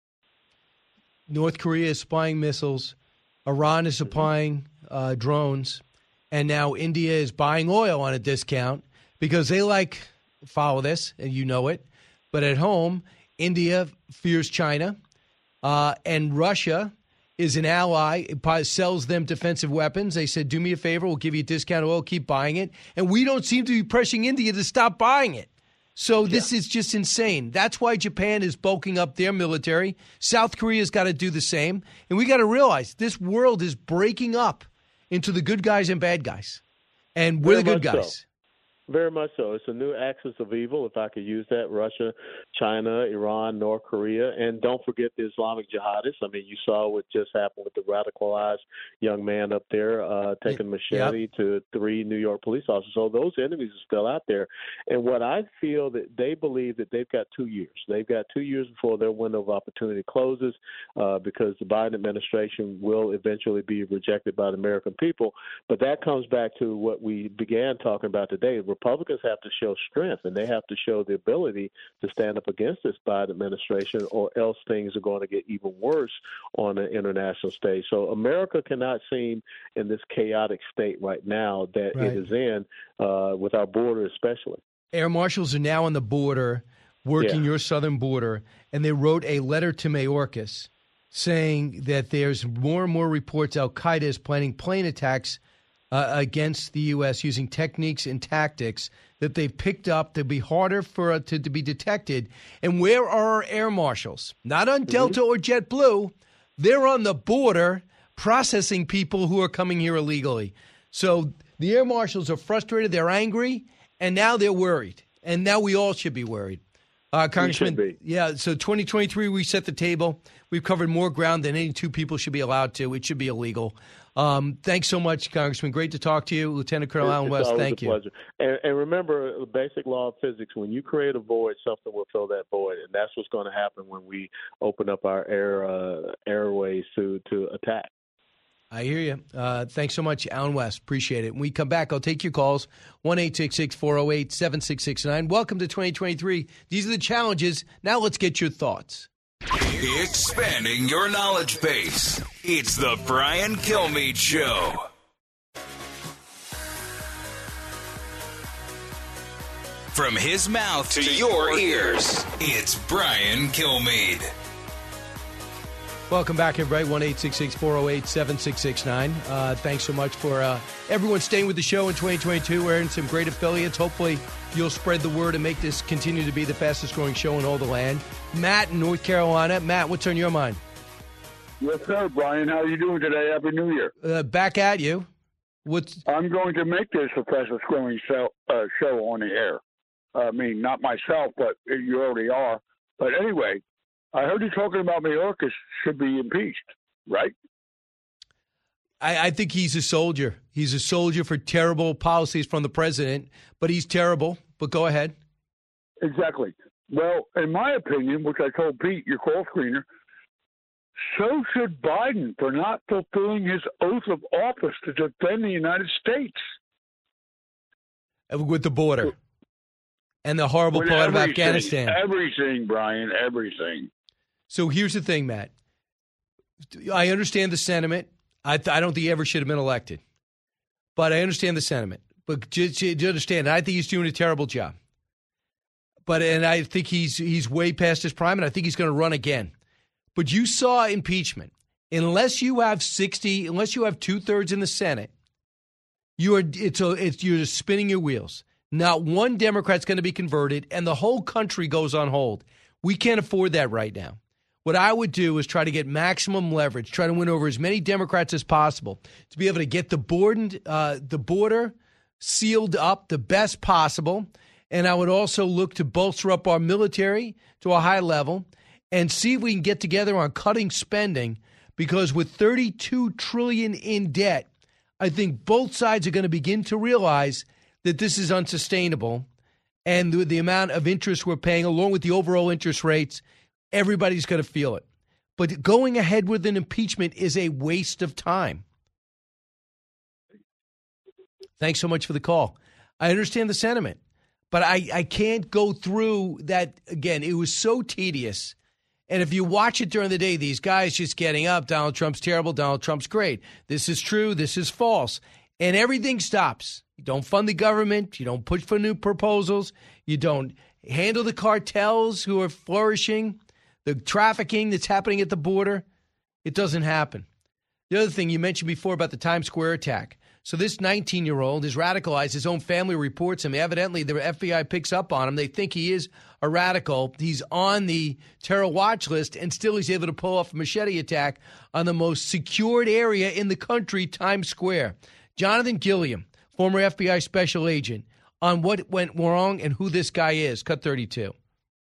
North Korea is supplying missiles. Iran is supplying uh, drones. And now India is buying oil on a discount because they like – follow this, and you know it. But at home, India fears China, uh, and Russia is an ally. It sells them defensive weapons. They said, do me a favor, we'll give you a discount oil, keep buying it. And we don't seem to be pressuring India to stop buying it. So this yeah. is just insane. That's why Japan is bulking up their military. South Korea's got to do the same. And we got to realize this world is breaking up into the good guys and bad guys. And we're Very the good guys. So. Very much so. It's a new axis of evil, if I could use that. Russia, China, Iran, North Korea. And don't forget the Islamic jihadists. I mean, you saw what just happened with the radicalized young man up there uh, taking a machete yep. to three New York police officers. So those enemies are still out there. And what I feel that they believe that they've got two years. They've got two years before their window of opportunity closes uh, because the Biden administration will eventually be rejected by the American people. But that comes back to what we began talking about today. Republicans have to show strength, and they have to show the ability to stand up against this Biden administration, or else things are going to get even worse on the international stage. So America cannot seem in this chaotic state right now that right. it is in, uh, with our border especially. Air marshals are now on the border, working yeah. your southern border, and they wrote a letter to Mayorkas saying that there's more and more reports Al-Qaeda is planning plane attacks Uh, against the U S using techniques and tactics that they've picked up to be harder for uh, to, to be detected. And where are our air marshals? Not on mm-hmm. Delta or JetBlue. They're on the border processing people who are coming here illegally. So the air marshals are frustrated. They're angry. And now they're worried. And now we all should be worried. Uh, Congressman, yeah, so twenty twenty-three, we set the table. We've covered more ground than any two people should be allowed to. It should be illegal. Um, thanks so much, Congressman. Great to talk to you. Lieutenant Colonel Allen West, thank you. Pleasure. And, and remember, the basic law of physics, when you create a void, something will fill that void. And that's what's going to happen when we open up our air uh, airways to, to attack. I hear you. Uh, thanks so much, Allen West. Appreciate it. When we come back, I'll take your calls, one eight six six, four oh eight, seven six six nine. Welcome to twenty twenty-three. These are the challenges. Now let's get your thoughts. Expanding your knowledge base. It's the Brian Kilmeade Show. From his mouth to your ears, it's Brian Kilmeade. Welcome back, everybody. one eight six six, four oh eight, seven six six nine. Uh, thanks so much for uh, everyone staying with the show in twenty twenty-two. We're in some great affiliates. Hopefully, you'll spread the word and make this continue to be the fastest growing show in all the land. Matt in North Carolina. Matt, what's on your mind? Yes, sir, Brian. How are you doing today? Happy New Year. Uh, back at you. What's... I'm going to make this the fastest growing show, uh, show on the air. I mean, not myself, but you already are. But anyway, I heard you talking about Mayorkas should be impeached, right? I, I think he's a soldier. He's a soldier for terrible policies from the president, but he's terrible. But go ahead. Exactly. Well, in my opinion, which I told Pete, your call screener, so should Biden for not fulfilling his oath of office to defend the United States. With the border. And the horrible part of Afghanistan. Everything, Brian, everything. So here's the thing, Matt. I understand the sentiment. I, th- I don't think he ever should have been elected. But I understand the sentiment. But just to understand, I think he's doing a terrible job. But and I think he's he's way past his prime, and I think he's going to run again. But you saw impeachment. Unless you have sixty, unless you have two thirds in the Senate, you are it's a, it's you're just spinning your wheels. Not one Democrat's going to be converted, and the whole country goes on hold. We can't afford that right now. what I would do is try to get maximum leverage, try to win over as many Democrats as possible to be able to get the border, uh, the border sealed up the best possible. And I would also look to bolster up our military to a high level and see if we can get together on cutting spending, because with thirty-two trillion dollars in debt, I think both sides are going to begin to realize that this is unsustainable. And the, the amount of interest we're paying, along with the overall interest rates, everybody's going to feel it. But going ahead with an impeachment is a waste of time. Thanks so much for the call. I understand the sentiment, but I, I can't go through that again. It was so tedious. And if you watch it during the day, these guys just getting up, Donald Trump's terrible, Donald Trump's great. This is true, this is false. And everything stops. You don't fund the government. You don't push for new proposals. You don't handle the cartels who are flourishing, the trafficking that's happening at the border. It doesn't happen. The other thing you mentioned before about the Times Square attack. So this nineteen-year-old is radicalized. His own family reports him. Evidently, the F B I picks up on him. They think he is a radical. He's on the terror watch list, and still he's able to pull off a machete attack on the most secured area in the country, Times Square. Jonathan Gilliam, former F B I special agent, on what went wrong and who this guy is. Cut thirty-two.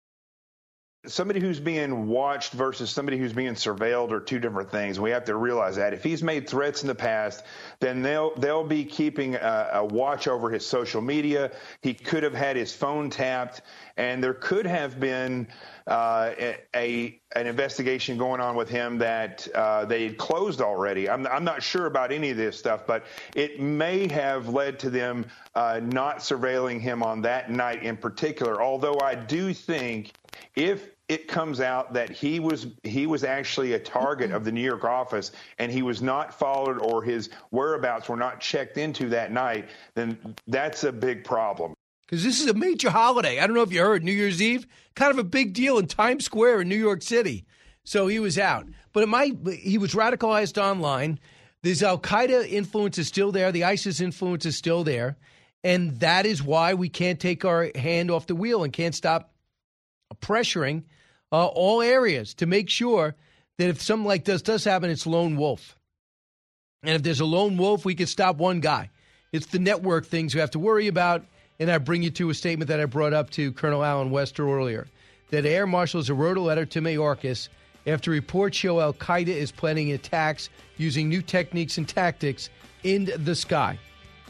Somebody who's being watched versus somebody who's being surveilled are two different things. We have to realize that. If he's made threats in the past, then they'll they'll be keeping a, a watch over his social media. He could have had his phone tapped, and there could have been uh, a, a an investigation going on with him that uh, they had closed already. I'm I'm not sure about any of this stuff, but it may have led to them uh, not surveilling him on that night in particular. Although I do think if it comes out that he was he was actually a target of the New York office and he was not followed or his whereabouts were not checked into that night, then that's a big problem. Because this is a major holiday. I don't know if you heard, New Year's Eve, kind of a big deal in Times Square in New York City. So he was out. But it might, he was radicalized online. This Al-Qaeda influence is still there. The ISIS influence is still there. And that is why we can't take our hand off the wheel and can't stop pressuring uh, all areas to make sure that if something like this does happen, it's lone wolf. And if there's a lone wolf, we can stop one guy. It's the network things we have to worry about. And I bring you to a statement that I brought up to Colonel Alan Wester earlier, that air marshals wrote a letter to Mayorkas after reports show Al-Qaeda is planning attacks using new techniques and tactics in the sky.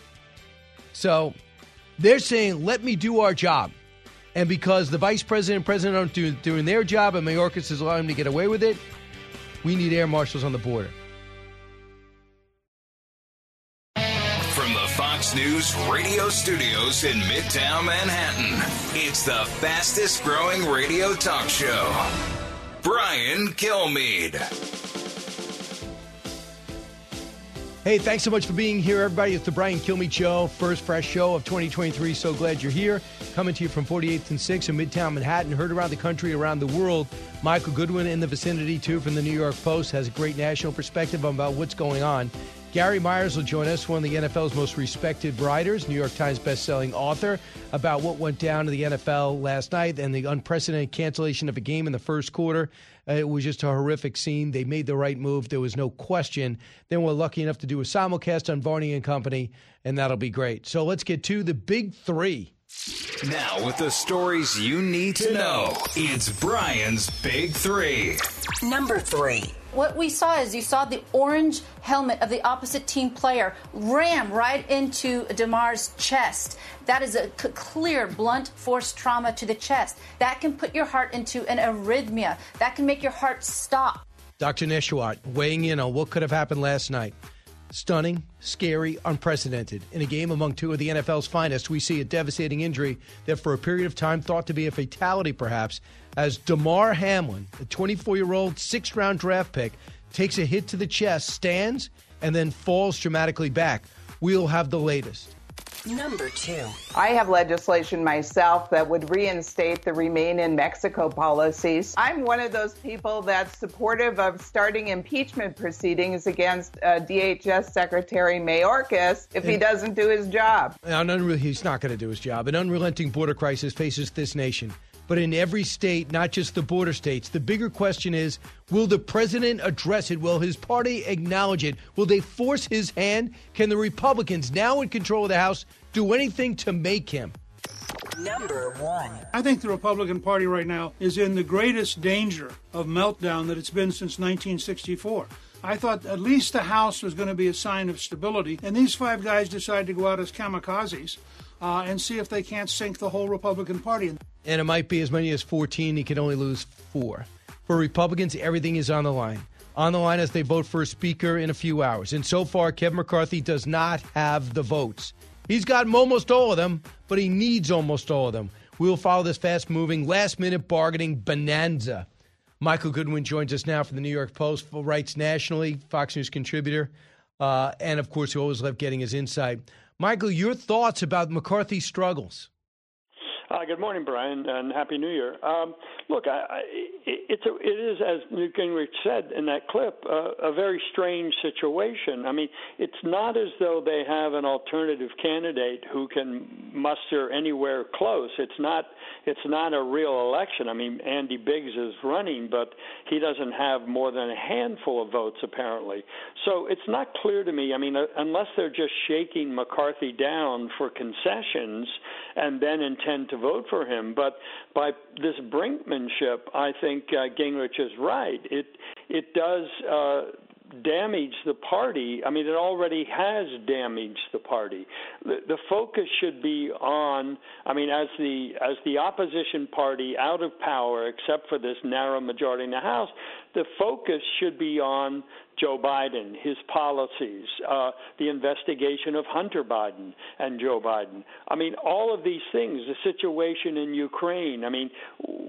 So they're saying, let me do our job. And because the vice president and president aren't do, doing their job and Mayorkas is allowing them to get away with it, we need air marshals on the border. From the Fox News radio studios in Midtown Manhattan, it's the fastest growing radio talk show. Brian Kilmeade. Hey, thanks so much for being here, everybody. It's the Brian Kilmeade Show, first fresh show of twenty twenty-three. So glad you're here. Coming to you from forty-eighth and sixth in Midtown Manhattan. Heard around the country, around the world. Michael Goodwin in the vicinity, too, from the New York Post. Has a great national perspective about what's going on. Gary Myers will join us, one of the N F L's most respected writers, New York Times bestselling author, about what went down to the N F L last night and the unprecedented cancellation of a game in the first quarter. Uh, it was just a horrific scene. They made the right move. There was no question. Then we're lucky enough to do a simulcast on Varney and Company, and that'll be great. So let's get to the big three. Now, with the stories you need to know, it's Brian's Big Three. Number three. What we saw is you saw the orange helmet of the opposite team player ram right into DeMar's chest. That is a c- clear, blunt force trauma to the chest. That can put your heart into an arrhythmia. That can make your heart stop. Doctor Neshwat weighing in on what could have happened last night. Stunning, scary, unprecedented. In a game among two of the N F L's finest, we see a devastating injury that for a period of time thought to be a fatality perhaps, as Damar Hamlin, a twenty-four-year-old sixth-round draft pick, takes a hit to the chest, stands, and then falls dramatically back. We'll have the latest. Number two. I have legislation myself that would reinstate the Remain in Mexico policies. I'm one of those people that's supportive of starting impeachment proceedings against uh, D H S Secretary Mayorkas if he doesn't do his job. An unre- he's not going to do his job. An unrelenting border crisis faces this nation. but in every state, not just the border states. The bigger question is, will the president address it? Will his party acknowledge it? Will they force his hand? Can the Republicans, now in control of the House, do anything to make him? Number one. I think the Republican Party right now is in the greatest danger of meltdown that it's been since nineteen sixty-four. I thought at least the House was going to be a sign of stability, and these five guys decided to go out as kamikazes uh, and see if they can't sink the whole Republican Party. And it might be as many as fourteen. He can only lose four. For Republicans, everything is on the line. On the line as they vote for a speaker in a few hours. And so far, Kevin McCarthy does not have the votes. He's gotten almost all of them, but he needs almost all of them. We'll follow this fast-moving, last-minute bargaining bonanza. Michael Goodwin joins us now from the New York Post, writes nationally, Fox News contributor, uh, and, of course, who always loved getting his insight. Michael, your thoughts about McCarthy's struggles? Uh, good morning, Brian, and Happy New Year. Um, look, I, I, it's a, it is, as Newt Gingrich said in that clip, uh, a very strange situation. I mean, it's not as though they have an alternative candidate who can muster anywhere close. It's not. It's not a real election. I mean, Andy Biggs is running, but he doesn't have more than a handful of votes, apparently. So it's not clear to me. I mean, uh, unless they're just shaking McCarthy down for concessions and then intend to vote for him. But by this brinkmanship, I think uh, Gingrich is right. It it does uh, damage the party. I mean, it already has damaged the party. The, the focus should be on, I mean, as the as the opposition party out of power, except for this narrow majority in the House, the focus should be on Joe Biden, his policies, uh, the investigation of Hunter Biden and Joe Biden. I mean, all of these things, the situation in Ukraine. I mean,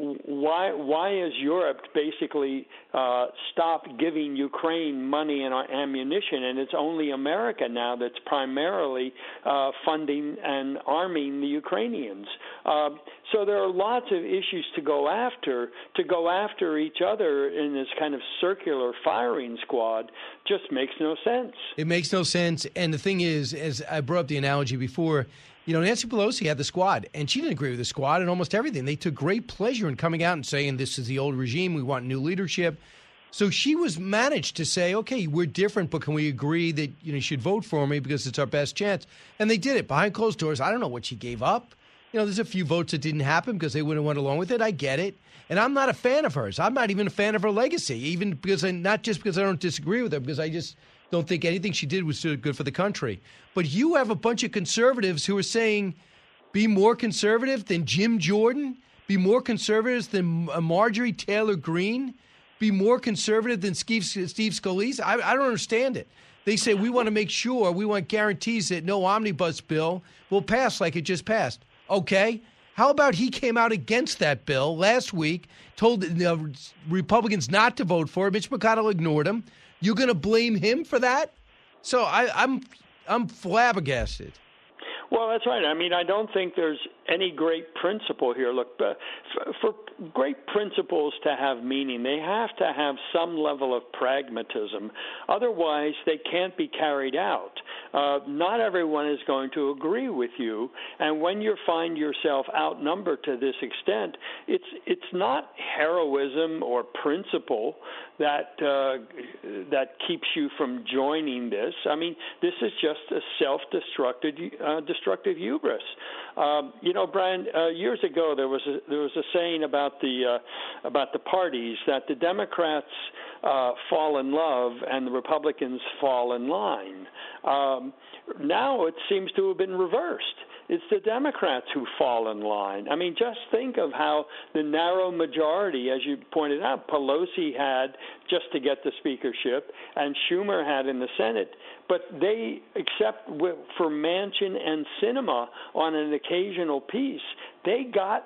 why why has Europe basically uh, stopped giving Ukraine money and ammunition, and it's only America now that's primarily uh, funding and arming the Ukrainians? Uh, so there are lots of issues to go after. To go after each other in this kind of circular firing squad just makes no sense. It makes no sense. And the thing is, as I brought up the analogy before, you know, Nancy Pelosi had the squad, and she didn't agree with the squad and almost everything. They took great pleasure in coming out and saying, this is the old regime, we want new leadership. So she was managed to say, okay, we're different, but can we agree that, you know, you should vote for me because it's our best chance? And they did it behind closed doors. I don't know what she gave up. You know, there's a few votes that didn't happen because they wouldn't have went along with it. I get it. And I'm not a fan of hers. I'm not even a fan of her legacy, even because I, not just because I don't disagree with her, because I just don't think anything she did was good for the country. But you have a bunch of conservatives who are saying, be more conservative than Jim Jordan, be more conservative than Marjorie Taylor Greene, be more conservative than Steve, Steve Scalise. I, I don't understand it. They say we want to make sure, we want guarantees that no omnibus bill will pass like it just passed. Okay. How about he came out against that bill last week, told the Republicans not to vote for it. Mitch McConnell ignored him. You're going to blame him for that? So I, I'm I'm flabbergasted. Well, that's right. I mean, I don't think there's any great principle here. Look, uh, for, for great principles to have meaning, they have to have some level of pragmatism. Otherwise, they can't be carried out. Uh, not everyone is going to agree with you, and when you find yourself outnumbered to this extent, it's it's not heroism or principle that uh, that keeps you from joining this. I mean, this is just a self-destructive uh, destructive hubris. Um, you know, Brian, uh, years ago there was a, there was a saying about the uh, about the parties that the Democrats uh, fall in love and the Republicans fall in line. Um, now it seems to have been reversed. It's the Democrats who fall in line. I mean, just think of how the narrow majority, as you pointed out, Pelosi had just to get the speakership, and Schumer had in the Senate. But they, except for Manchin and Sinema on an occasional piece, they got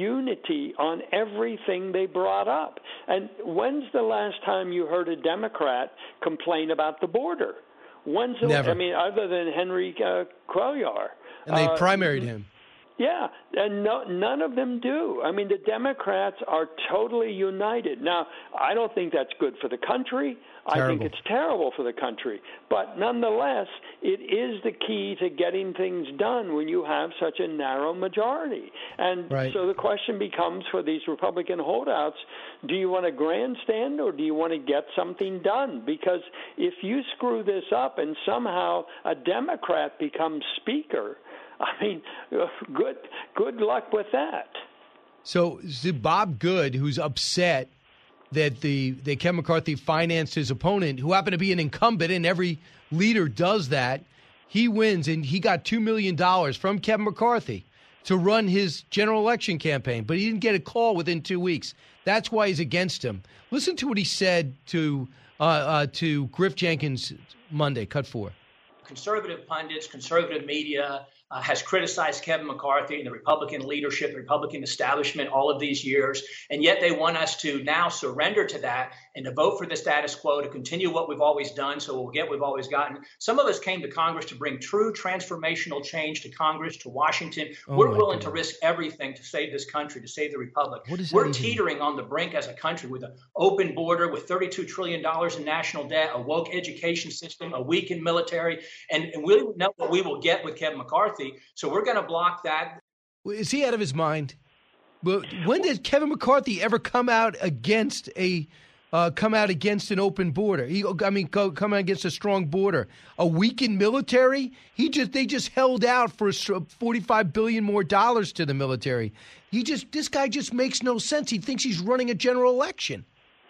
unity on everything they brought up. And when's the last time you heard a Democrat complain about the border? When's the, Never. I mean, other than Henry uh, Cuellar. And they uh, primaried him. Yeah, and no, none of them do. I mean, the Democrats are totally united. Now, I don't think that's good for the country. Terrible. I think it's terrible for the country. But nonetheless, it is the key to getting things done when you have such a narrow majority. And right. so the question becomes for these Republican holdouts, do you want to grandstand or do you want to get something done? Because if you screw this up and somehow a Democrat becomes Speaker, I mean, good good luck with that. So, so Bob Good, who's upset that the that Kevin McCarthy financed his opponent, who happened to be an incumbent, and every leader does that, he wins, and he got two million dollars from Kevin McCarthy to run his general election campaign, but he didn't get a call within two weeks. That's why he's against him. Listen to what he said to uh, uh, to Griff Jenkins Monday, cut four. Conservative pundits, conservative media uh, has criticized Kevin McCarthy and the Republican leadership, the Republican establishment all of these years, and yet they want us to now surrender to that and to vote for the status quo, to continue what we've always done, so we'll get what we've always gotten. Some of us came to Congress to bring true transformational change to Congress, to Washington. Oh We're willing God. to risk everything to save this country, to save the republic. What is We're that even? teetering on the brink as a country with an open border, with thirty-two trillion dollars in national debt, a woke education system, a weakened military, and, and we know what we will get with Kevin McCarthy. So we're going to block that. Is he out of his mind? But when did Kevin McCarthy ever come out against a uh, come out against an open border? He, I mean, go, come out against a strong border, a weakened military. He just they just held out for forty-five billion more dollars to the military. He just this guy just makes no sense. He thinks he's running a general election.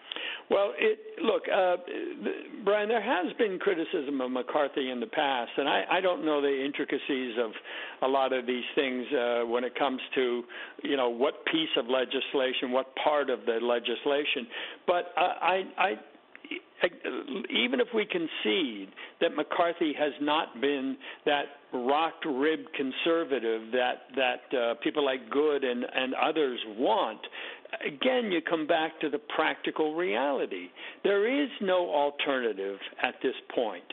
Well, it, look, uh, Brian, there has been criticism of McCarthy in the past, and I, I don't know the intricacies of a lot of these things uh, when it comes to, you know, what piece of legislation, what part of the legislation. But uh, I, I, I, even if we concede that McCarthy has not been that rock-ribbed conservative that that uh, people like Good and, and others want, again, you come back to the practical reality. There is no alternative at this point.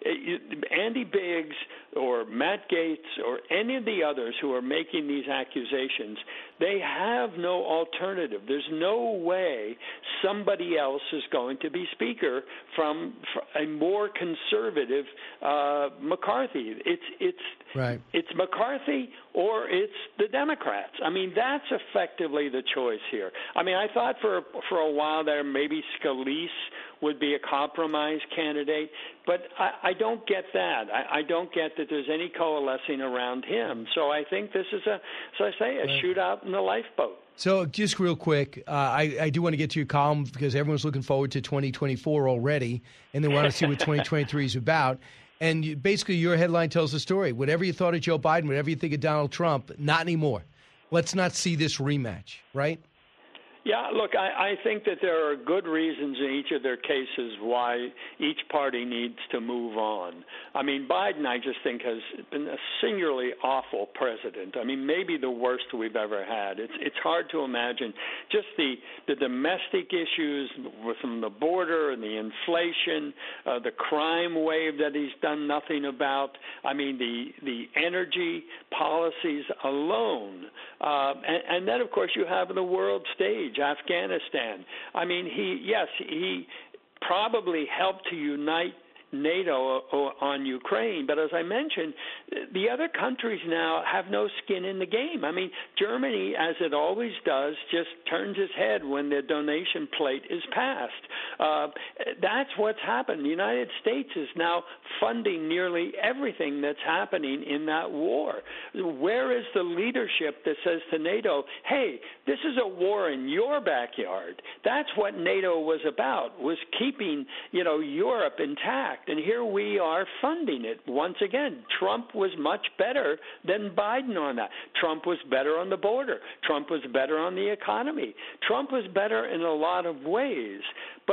Andy Biggs or Matt Gaetz or any of the others who are making these accusations, they have no alternative. There's no way somebody else is going to be Speaker from a more conservative uh, McCarthy. It's it's right. It's McCarthy or it's the Democrats. I mean, that's effectively the choice here. I mean, I thought for for a while there maybe Scalise would be a compromise candidate, but I, I don't get that. I, I don't get that there's any coalescing around him. So I think this is a, so I say, a right. shootout in the lifeboat. So just real quick, uh, I, I do want to get to your column because everyone's looking forward to twenty twenty-four already, and they want to see what twenty twenty-three is about. And you, basically your headline tells the story. Whatever you thought of Joe Biden, whatever you think of Donald Trump, not anymore. Let's not see this rematch, right? Yeah, look, I, I think that there are good reasons in each of their cases why each party needs to move on. I mean, Biden, I just think, has been a singularly awful president. I mean, maybe the worst we've ever had. It's it's hard to imagine just the, the domestic issues from the border and the inflation, uh, the crime wave that he's done nothing about. I mean, the, the energy policies alone. Uh, and, and then, of course, you have the world stage. Afghanistan. I mean, he, yes, he probably helped to unite NATO on Ukraine, but as I mentioned, the other countries now have no skin in the game. I mean, Germany, as it always does, just turns its head when the donation plate is passed. Uh, that's what's happened. The United States is now funding nearly everything that's happening in that war. Where is the leadership that says to NATO, hey, this is a war in your backyard? That's what NATO was about, was keeping, you know, Europe intact. And here we are funding it. Once again, Trump was much better than Biden on that. Trump was better on the border. Trump was better on the economy. Trump was better in a lot of ways. But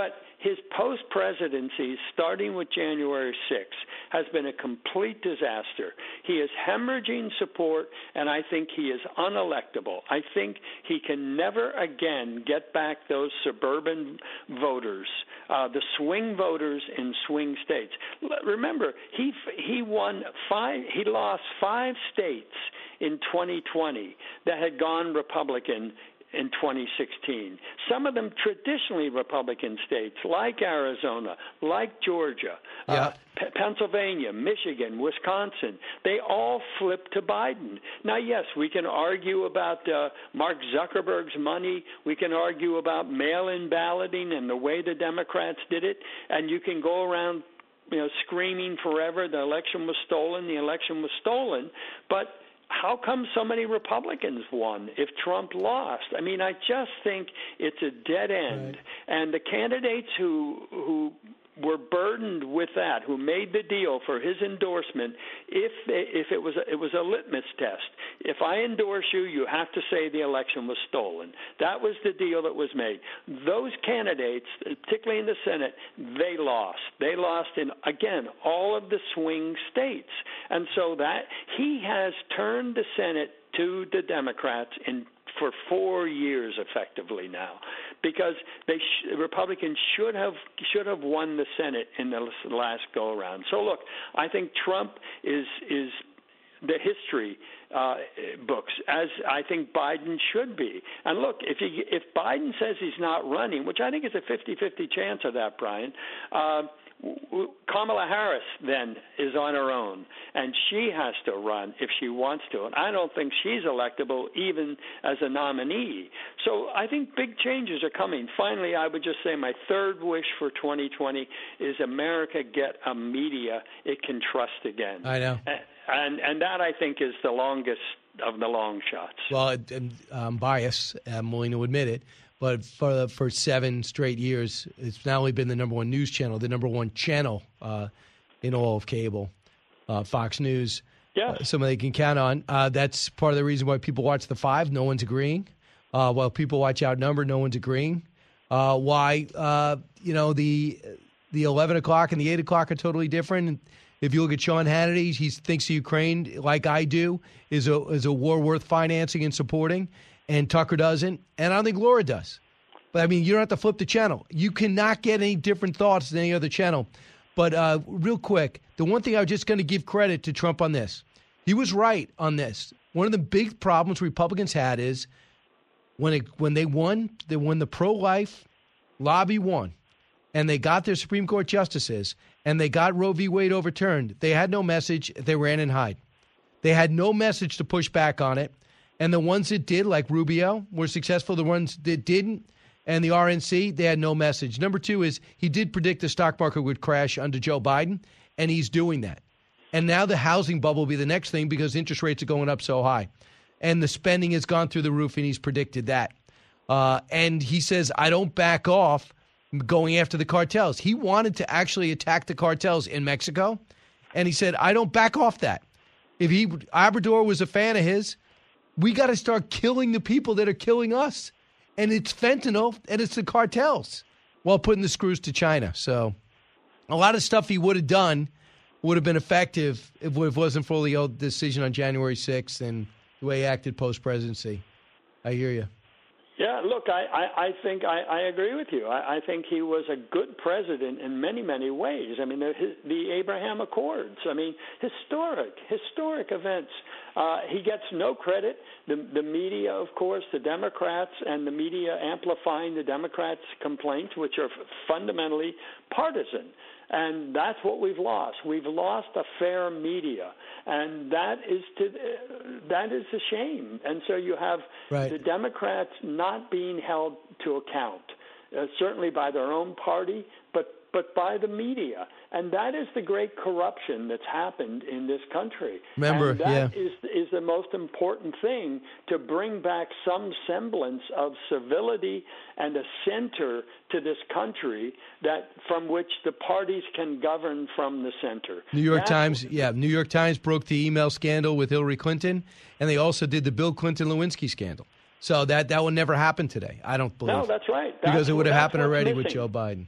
his post-presidency, starting with January sixth, has been a complete disaster. He is hemorrhaging support, and I think he is unelectable. I think he can never again get back those suburban voters, uh, the swing voters in swing states. Remember, he he won five. He lost five states in twenty twenty that had gone Republican in twenty sixteen. Some of them traditionally Republican states, like Arizona, like Georgia, yeah. uh, P- Pennsylvania, Michigan, Wisconsin. They all flipped to Biden. Now, yes, we can argue about uh, Mark Zuckerberg's money. We can argue about mail-in balloting and the way the Democrats did it. And you can go around, you know, screaming forever, the election was stolen, the election was stolen. But how come so many Republicans won if Trump lost? I mean, I just think it's a dead end. Right. And the candidates who who were burdened with that, who made the deal for his endorsement, if they, if it was a, it was a litmus test. If I endorse you, you have to say the election was stolen. That was the deal that was made. Those candidates, particularly in the Senate, they lost. They lost in, again, all of the swing states. And so that he has turned the Senate to the Democrats in for four years effectively now, because they sh- Republicans should have should have won the Senate in the last go around. So look, I think Trump is is the history uh, books, as I think Biden should be. And look, if he, if Biden says he's not running, which I think is a fifty-fifty chance of that, Brian, uh, Kamala Harris then is on her own, and she has to run if she wants to. And I don't think she's electable even as a nominee. So I think big changes are coming. Finally, I would just say my third wish for twenty twenty is America get a media it can trust again. I know. And, and that, I think, is the longest of the long shots. Well, I'm biased. I'm willing to admit it. But for for seven straight years, it's not only been the number one news channel, the number one channel uh, in all of cable, uh, Fox News. Yeah. Uh, somebody they can count on. Uh, that's part of the reason why people watch The Five. No one's agreeing. Uh, while people watch Outnumbered, no one's agreeing. Uh, why, uh, you know, the the eleven o'clock and the eight o'clock are totally different. If you look at Sean Hannity, he thinks the Ukraine, like I do, is a is a war worth financing and supporting. And Tucker doesn't, and I don't think Laura does. But, I mean, you don't have to flip the channel. You cannot get any different thoughts than any other channel. But uh, real quick, the one thing I was just going to give credit to Trump on this. He was right on this. One of the big problems Republicans had is when it, when they won, they when the pro-life lobby won, and they got their Supreme Court justices, and they got Roe v. Wade overturned, they had no message. They ran and hide. They had no message to push back on it. And the ones that did, like Rubio, were successful. The ones that didn't, and the R N C, they had no message. Number two is he did predict the stock market would crash under Joe Biden, and he's doing that. And now the housing bubble will be the next thing because interest rates are going up so high. And the spending has gone through the roof, and he's predicted that. Uh, and he says, I don't back off going after the cartels. He wanted to actually attack the cartels in Mexico, and he said, I don't back off that. If he Obrador was a fan of his, we got to start killing the people that are killing us. And it's fentanyl, and it's the cartels, while putting the screws to China. So a lot of stuff he would have done would have been effective if it wasn't for the old decision on January sixth and the way he acted post-presidency. I hear you. Yeah, look, I, I, I think I, I agree with you. I, I think he was a good president in many, many ways. I mean, the, the Abraham Accords, I mean, historic, historic events. Uh, he gets no credit. The, the media, of course, the Democrats and the media amplifying the Democrats' complaints, which are fundamentally partisan. And that's what we've lost. We've lost a fair media, and that is to that is a shame. And so you have right. the Democrats not being held to account, uh, certainly by their own party, but but by the media. And that is the great corruption that's happened in this country. Remember, and that yeah. is, is the most important thing, to bring back some semblance of civility and a center to this country that from which the parties can govern from the center. New York That's Times, yeah, New York Times broke the email scandal with Hillary Clinton, and they also did the Bill Clinton-Lewinsky scandal. So that, that will never happen today, I don't believe. No, that's right. That's, because it would have happened already missing. with Joe Biden.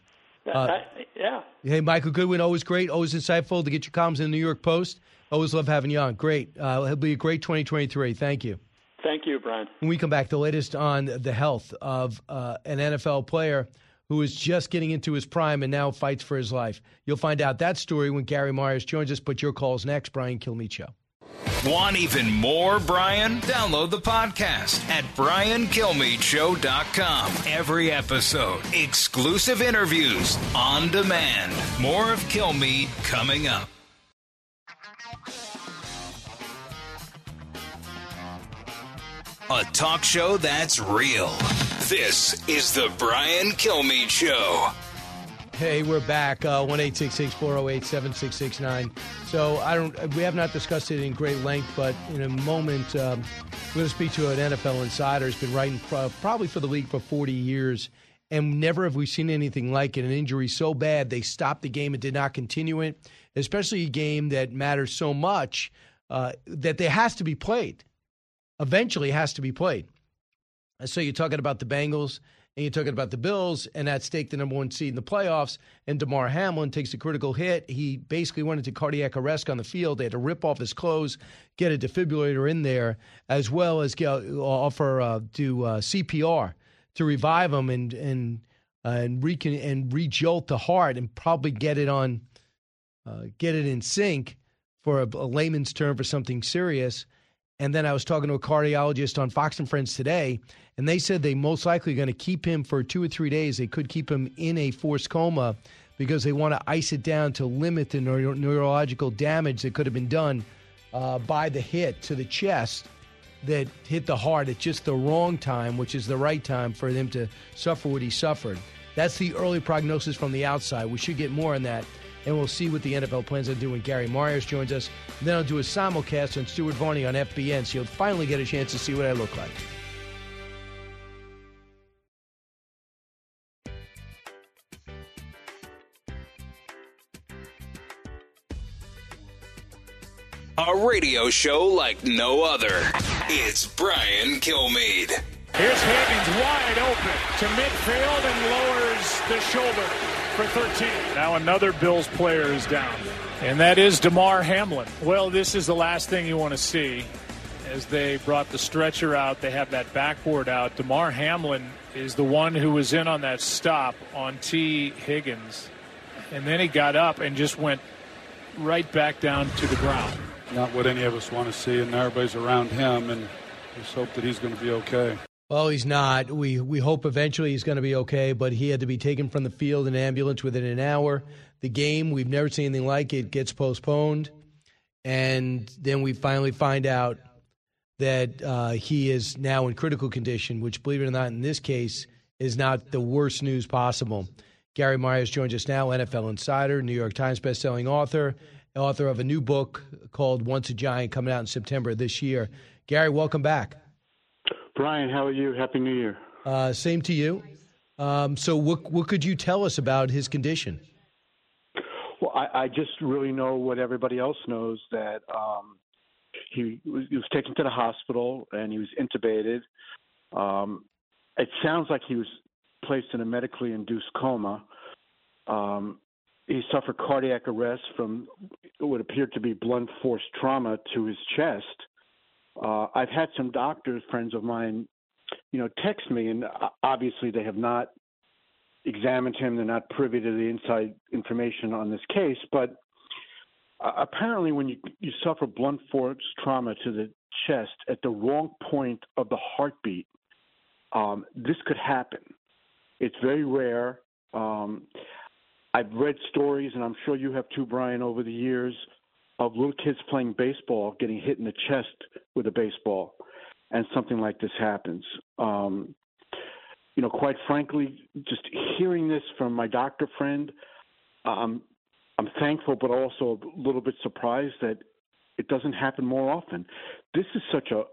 Uh, yeah. Hey, Michael Goodwin, always great, always insightful to get your columns in the New York Post. Always love having you on. Great. Uh, it'll be a great twenty twenty-three. Thank you. Thank you, Brian. When we come back, the latest on the health of uh, an N F L player who is just getting into his prime and now fights for his life. You'll find out that story when Gary Myers joins us. But your call's next. Brian Kilmeade Show. Want even more Brian? Download the podcast at brian kilmeade show dot com. Every episode, exclusive interviews on demand. More of Kilmeade coming up. A talk show that's real. This is the Brian Kilmeade Show. Hey, we're back. Uh, one eight six six, four oh eight, seven six six nine. So I don't. We have not discussed it in great length, but in a moment, um, we're going to speak to an N F L insider who's been writing pro- probably for the league for forty years, and never have we seen anything like it. An injury so bad they stopped the game and did not continue it, especially a game that matters so much uh, that there has to be played. Eventually has to be played. So you're talking about the Bengals and you're talking about the Bills, and at stake the number one seed in the playoffs, and Damar Hamlin takes a critical hit. He basically went into cardiac arrest on the field. They had to rip off his clothes, get a defibrillator in there, as well as get, offer uh, do uh, C P R to revive him and and uh, and, recon- and rejolt the heart and probably get it on, uh, get it in sync for a, a layman's term for something serious. And then I was talking to a cardiologist on Fox and Friends today, and they said they most likely going to keep him for two or three days. They could keep him in a forced coma because they want to ice it down to limit the neuro- neurological damage that could have been done uh, by the hit to the chest that hit the heart at just the wrong time, which is the right time for them to suffer what he suffered. That's the early prognosis from the outside. We should get more on that. And we'll see what the N F L plans on doing when Gary Myers joins us. And then I'll do a simulcast on Stuart Varney on F B N, so you'll finally get a chance to see what I look like. A radio show like no other. It's Brian Kilmeade. Here's Higgins wide open to midfield and lowers the shoulder for thirteen. Now another Bills player is down, and that is Damar Hamlin. Well, this is the last thing you want to see. As they brought the stretcher out, they have that backboard out. Damar Hamlin is the one who was in on that stop on T. Higgins. And then he got up and just went right back down to the ground. Not what any of us want to see, and everybody's around him, and just hope that he's going to be okay. Well, he's not. We we hope eventually he's going to be okay, but he had to be taken from the field in an ambulance within an hour. The game, we've never seen anything like it, gets postponed. And then we finally find out that uh, he is now in critical condition, which, believe it or not, in this case, is not the worst news possible. Gary Myers joins us now, N F L insider, New York Times bestselling author, author of a new book called Once a Giant, coming out in September of this year. Gary, welcome back. Brian, how are you? Happy New Year. Uh, same to you. Um, so what what could you tell us about his condition? Well, I, I just really know what everybody else knows, that um, he, was, he was taken to the hospital and he was intubated. Um, it sounds like he was placed in a medically induced coma. Um, he suffered cardiac arrest from what appeared to be blunt force trauma to his chest. Uh, I've had some doctors, friends of mine, you know, text me, and obviously they have not examined him. They're not privy to the inside information on this case. But uh, apparently when you, you suffer blunt force trauma to the chest at the wrong point of the heartbeat, um, this could happen. It's very rare. Um, I've read stories, and I'm sure you have too, Brian, over the years, of little kids playing baseball getting hit in the chest with a baseball, and something like this happens. Um, you know, quite frankly, just hearing this from my doctor friend, um, I'm thankful, but also a little bit surprised that it doesn't happen more often. This is such a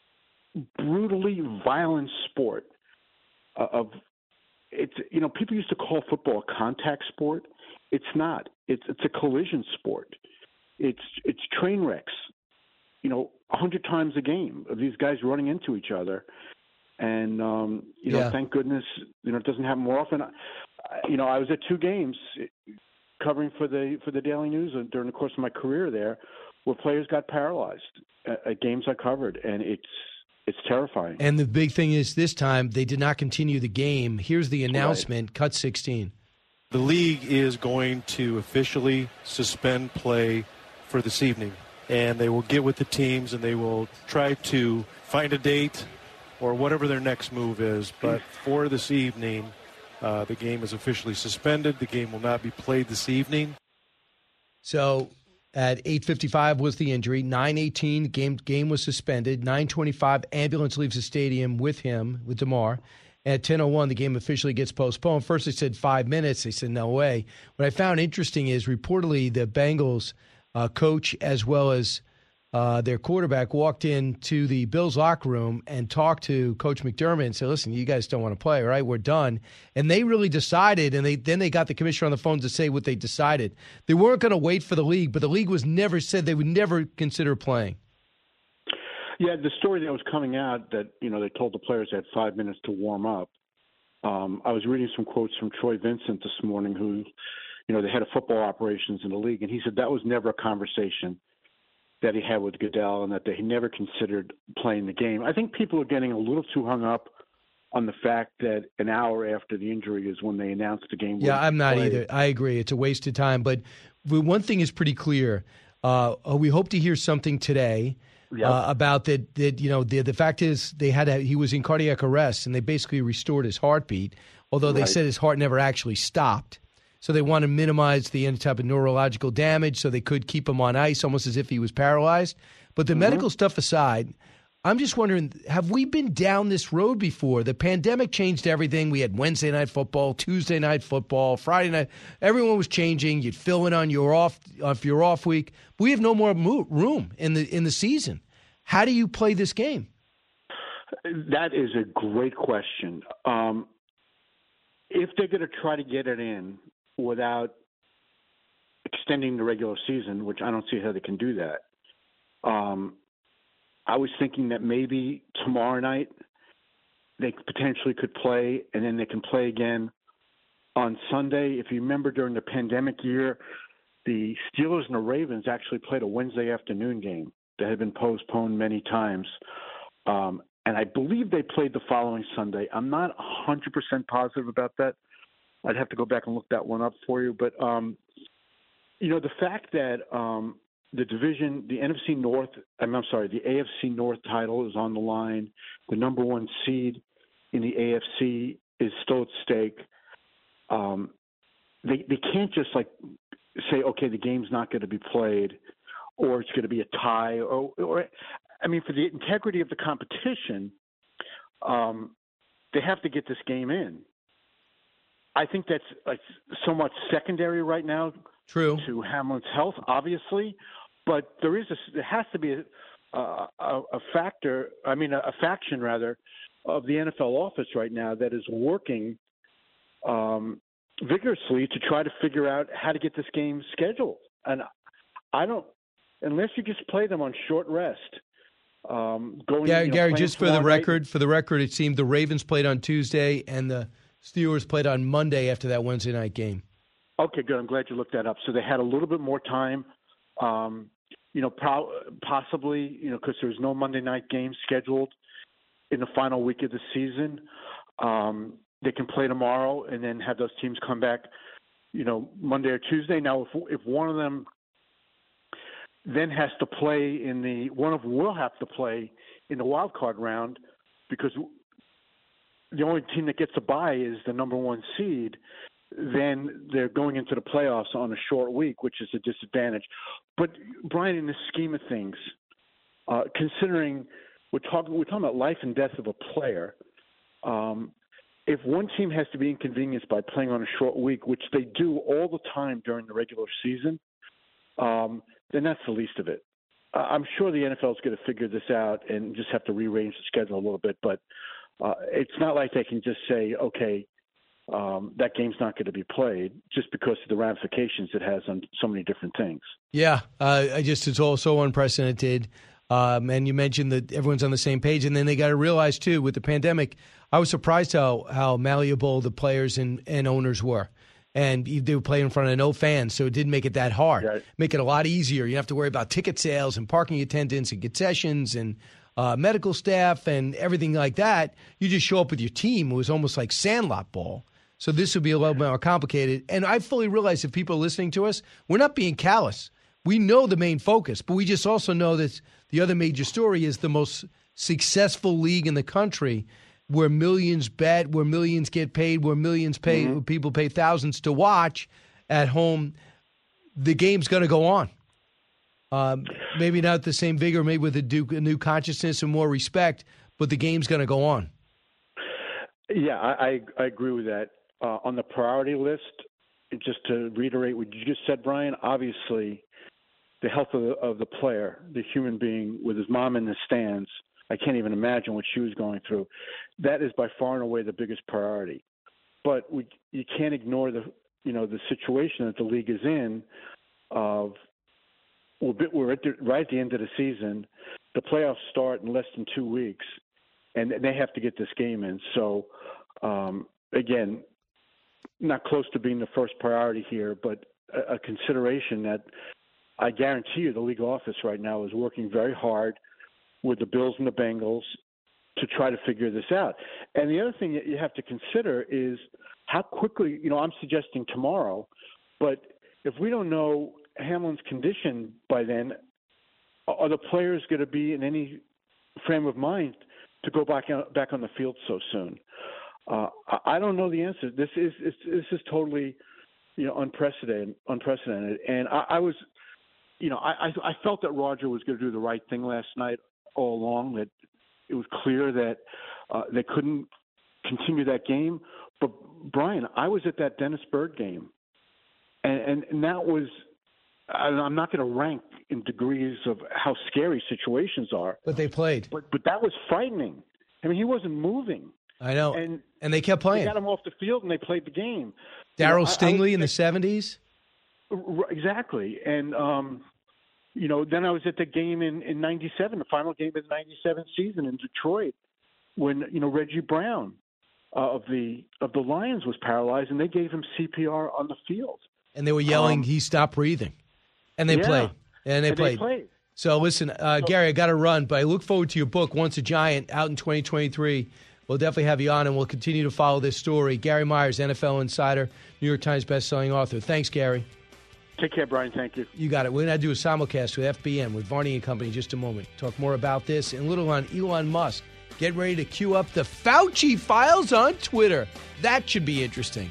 brutally violent sport. Uh, of it's you know, people used to call football a contact sport. It's not. It's it's a collision sport. It's it's train wrecks, you know, a hundred times a game of these guys running into each other, and um, you know, Yeah. thank goodness, you know, it doesn't happen more often. you know, I was at two games covering for the for the Daily News during the course of my career there, where players got paralyzed at, at games I covered, and it's it's terrifying. And the big thing is this time they did not continue the game. Here's the announcement, right. Cut sixteen. The league is going to officially suspend play for this evening, and they will get with the teams and they will try to find a date or whatever their next move is. But for this evening, uh, the game is officially suspended. The game will not be played this evening. So at eight fifty-five was the injury. nine eighteen, game game was suspended. nine twenty-five, ambulance leaves the stadium with him, with DeMar. At ten oh one, the game officially gets postponed. First they said five minutes. They said no way. What I found interesting is reportedly the Bengals uh, coach as well as uh, their quarterback walked into the Bills locker room and talked to Coach McDermott and said, listen, you guys don't want to play, right? We're done. And they really decided, and they then they got the commissioner on the phone to say what they decided. They weren't going to wait for the league, but the league was never said they would never consider playing. Yeah, the story that was coming out that, you know, they told the players they had five minutes to warm up. Um, I was reading some quotes from Troy Vincent this morning, who, you know, the head of football operations in the league, and he said that was never a conversation that he had with Goodell and that they never considered playing the game. I think people are getting a little too hung up on the fact that an hour after the injury is when they announced the game. Yeah, I'm not played. either. I agree. It's a waste of time. But one thing is pretty clear. Uh, we hope to hear something today. Yep. Uh, about that, that you know, the the fact is they had a, he was in cardiac arrest and they basically restored his heartbeat, although they right. said his heart never actually stopped. So they want to minimize the any type of neurological damage, so they could keep him on ice, almost as if he was paralyzed. But the mm-hmm. medical stuff aside, I'm just wondering, have we been down this road before? The pandemic changed everything. We had Wednesday night football, Tuesday night football, Friday night. Everyone was changing. You'd fill in on your off off your off week. But we have no more mo- room in the in the season. How do you play this game? That is a great question. Um, if they're going to try to get it in without extending the regular season, which I don't see how they can do that, um, I was thinking that maybe tomorrow night they potentially could play, and then they can play again on Sunday. If you remember during the pandemic year, the Steelers and the Ravens actually played a Wednesday afternoon game that had been postponed many times. Um, and I believe they played the following Sunday. I'm not one hundred percent positive about that. I'd have to go back and look that one up for you. But, um, you know, the fact that um, the division, the N F C North, I'm, I'm sorry, the A F C North title is on the line. The number one seed in the A F C is still at stake. Um, they they can't just, like, say, okay, the game's not going to be played or it's going to be a tie. Or, or I mean, for the integrity of the competition, um, they have to get this game in. I think that's like somewhat secondary right now. True. To Hamlin's health, obviously, but there is a, there has to be a, a, a factor. I mean, a, a faction rather of the N F L office right now that is working um, vigorously to try to figure out how to get this game scheduled. And I don't, unless you just play them on short rest. Um, going, Gary, you know, Gary just for the night. record, for the record, it seemed the Ravens played on Tuesday and the Steelers played on Monday after that Wednesday night game. Okay, good. I'm glad you looked that up. So they had a little bit more time, um, you know, pro- possibly, you know, because there's no Monday night game scheduled in the final week of the season. Um, they can play tomorrow and then have those teams come back, you know, Monday or Tuesday. Now, if if one of them then has to play in the one of them will have to play in the wild card round because the only team that gets a bye is the number one seed, then they're going into the playoffs on a short week, which is a disadvantage. But, Brian, in the scheme of things, uh, considering we're talking, we're talking about life and death of a player, um, if one team has to be inconvenienced by playing on a short week, which they do all the time during the regular season, um, then that's the least of it. Uh, I'm sure the N F L is going to figure this out and just have to rearrange the schedule a little bit, but Uh, it's not like they can just say, okay, um, that game's not going to be played just because of the ramifications it has on so many different things. Yeah, uh, I just it's all so unprecedented. Um, and you mentioned that everyone's on the same page. And then they got to realize, too, with the pandemic, I was surprised how, how malleable the players and, and owners were. And they were playing in front of no fans, so it didn't make it that hard. Right. Make it a lot easier. You have to worry about ticket sales and parking attendants and concessions and uh, medical staff and everything like that. You just show up with your team. It was almost like sandlot ball. So this would be a little more complicated. And I fully realize if people are listening to us, we're not being callous. We know the main focus, but we just also know that the other major story is the most successful league in the country, where millions bet, where millions get paid, where millions pay, mm-hmm. people pay thousands to watch at home. The game's going to go on. Um, maybe not the same vigor, maybe with a, Duke, a new consciousness and more respect, but the game's going to go on. Yeah, I, I agree with that. Uh, on the priority list, just to reiterate what you just said, Brian, obviously the health of the, of the player, the human being with his mom in the stands, I can't even imagine what she was going through. That is by far and away the biggest priority. But we, you can't ignore the, you know, the situation that the league is in. Of we're at the, right at the end of the season. The playoffs start in less than two weeks, and they have to get this game in. So, um, again, not close to being the first priority here, but a, a consideration that I guarantee you the league office right now is working very hard with the Bills and the Bengals to try to figure this out. And the other thing that you have to consider is how quickly, you know, I'm suggesting tomorrow, but if we don't know Hamlin's condition by then, are the players going to be in any frame of mind to go back out, back on the field so soon? Uh, I don't know the answer. This is this is totally, you know, unprecedented. Unprecedented, and I, I was, you know, I I felt that Roger was going to do the right thing last night all along. That it was clear that uh, they couldn't continue that game. But Brian, I was at that Dennis Byrd game, and and, and that was. I'm not going to rank in degrees of how scary situations are. But they played. But but that was frightening. I mean, he wasn't moving. I know. And and they kept playing. They got him off the field, and they played the game. Darryl you know, Stingley I, I in the seventies? Exactly. And, um, you know, then I was at the game in, in ninety-seven, the final game of the ninety-seven season in Detroit, when, you know, Reggie Brown uh, of the of the Lions was paralyzed, and they gave him C P R on the field. And they were yelling, um, he stopped breathing. And they yeah. played. And they and played. They played. So, listen, uh, so, Gary, I got to run, but I look forward to your book, Once a Giant, out in twenty twenty-three. We'll definitely have you on, and we'll continue to follow this story. Gary Myers, N F L insider, New York Times bestselling author. Thanks, Gary. Take care, Brian. Thank you. You got it. We're going to do a simulcast with F B N, with Varney and Company in just a moment. Talk more about this and a little on Elon Musk. Get ready to queue up the Fauci files on Twitter. That should be interesting.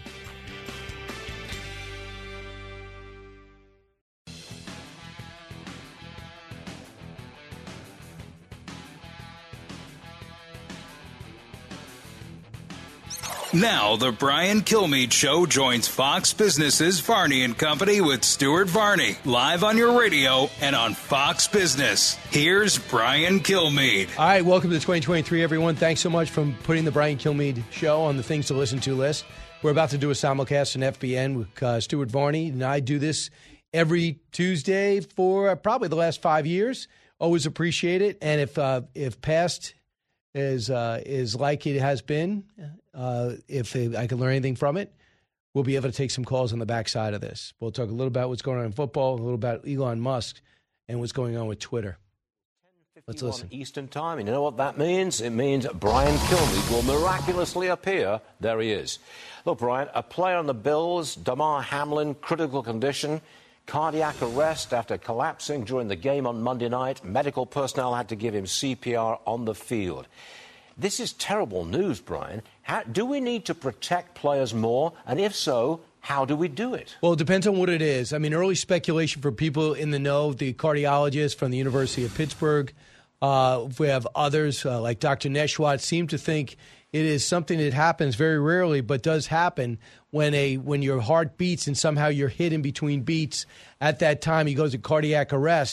Now, the Brian Kilmeade Show joins Fox Business's Varney and Company with Stuart Varney, live on your radio and on Fox Business. Here's Brian Kilmeade. All right, welcome to twenty twenty-three, everyone. Thanks so much for putting the Brian Kilmeade Show on the Things to Listen To list. We're about to do a simulcast on F B N with uh, Stuart Varney, and I do this every Tuesday for probably the last five years. Always appreciate it, and if uh, if past is uh, is like it has been, uh, if I can learn anything from it, we'll be able to take some calls on the backside of this. We'll talk a little about what's going on in football, a little about Elon Musk, and what's going on with Twitter. Let's listen. Eastern time, and you know what that means? It means Brian Kilmeade will miraculously appear. There he is. Look, Brian, a player on the Bills, Damar Hamlin, critical condition, cardiac arrest after collapsing during the game on Monday night. Medical personnel had to give him C P R on the field. This is terrible news, Brian. How, do we need to protect players more? And if so, how do we do it? Well, it depends on what it is. I mean, early speculation for people in the know, the cardiologist from the University of Pittsburgh. Uh, if we have others uh, like Doctor Neshwat seem to think it is something that happens very rarely, but does happen when a when your heart beats and somehow you're hit in between beats. At that time, he goes to cardiac arrest,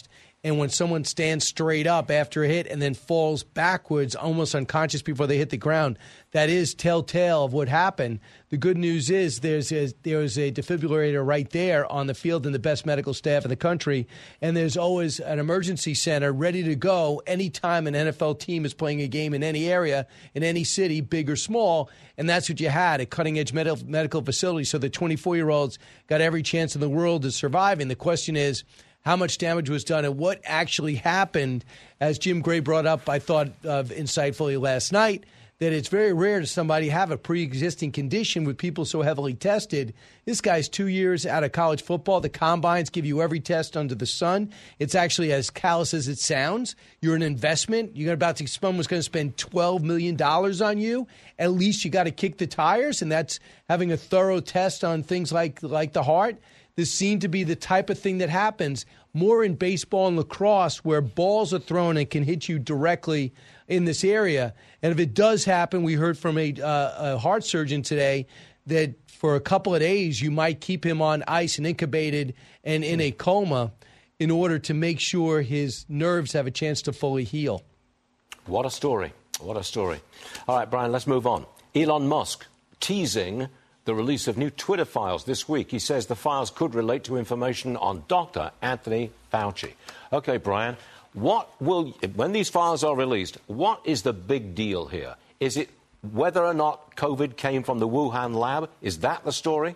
And when someone stands straight up after a hit and then falls backwards, almost unconscious before they hit the ground, that is telltale of what happened. The good news is there's a, there's a defibrillator right there on the field and the best medical staff in the country. And there's always an emergency center ready to go anytime an N F L team is playing a game in any area, in any city, big or small. And that's what you had, a cutting-edge med- medical facility. So the twenty-four-year-olds got every chance in the world to survive. And the question is, how much damage was done and what actually happened? As Jim Gray brought up, I thought uh, insightfully last night, that it's very rare to somebody have a pre-existing condition with people so heavily tested. This guy's two years out of college football. The combines give you every test under the sun. It's actually as callous as it sounds. You're an investment. You're about to, someone's going to spend twelve million dollars on you. At least you got to kick the tires, and that's having a thorough test on things like, like the heart. This seemed to be the type of thing that happens more in baseball and lacrosse where balls are thrown and can hit you directly in this area. And if it does happen, we heard from a, uh, a heart surgeon today that for a couple of days you might keep him on ice and incubated and in a coma in order to make sure his nerves have a chance to fully heal. What a story. What a story. All right, Brian, let's move on. Elon Musk teasing the release of new Twitter files this week. He says the files could relate to information on Doctor Anthony Fauci. Okay, Brian, what will, when these files are released, what is the big deal here? Is it whether or not COVID came from the Wuhan lab? Is that the story?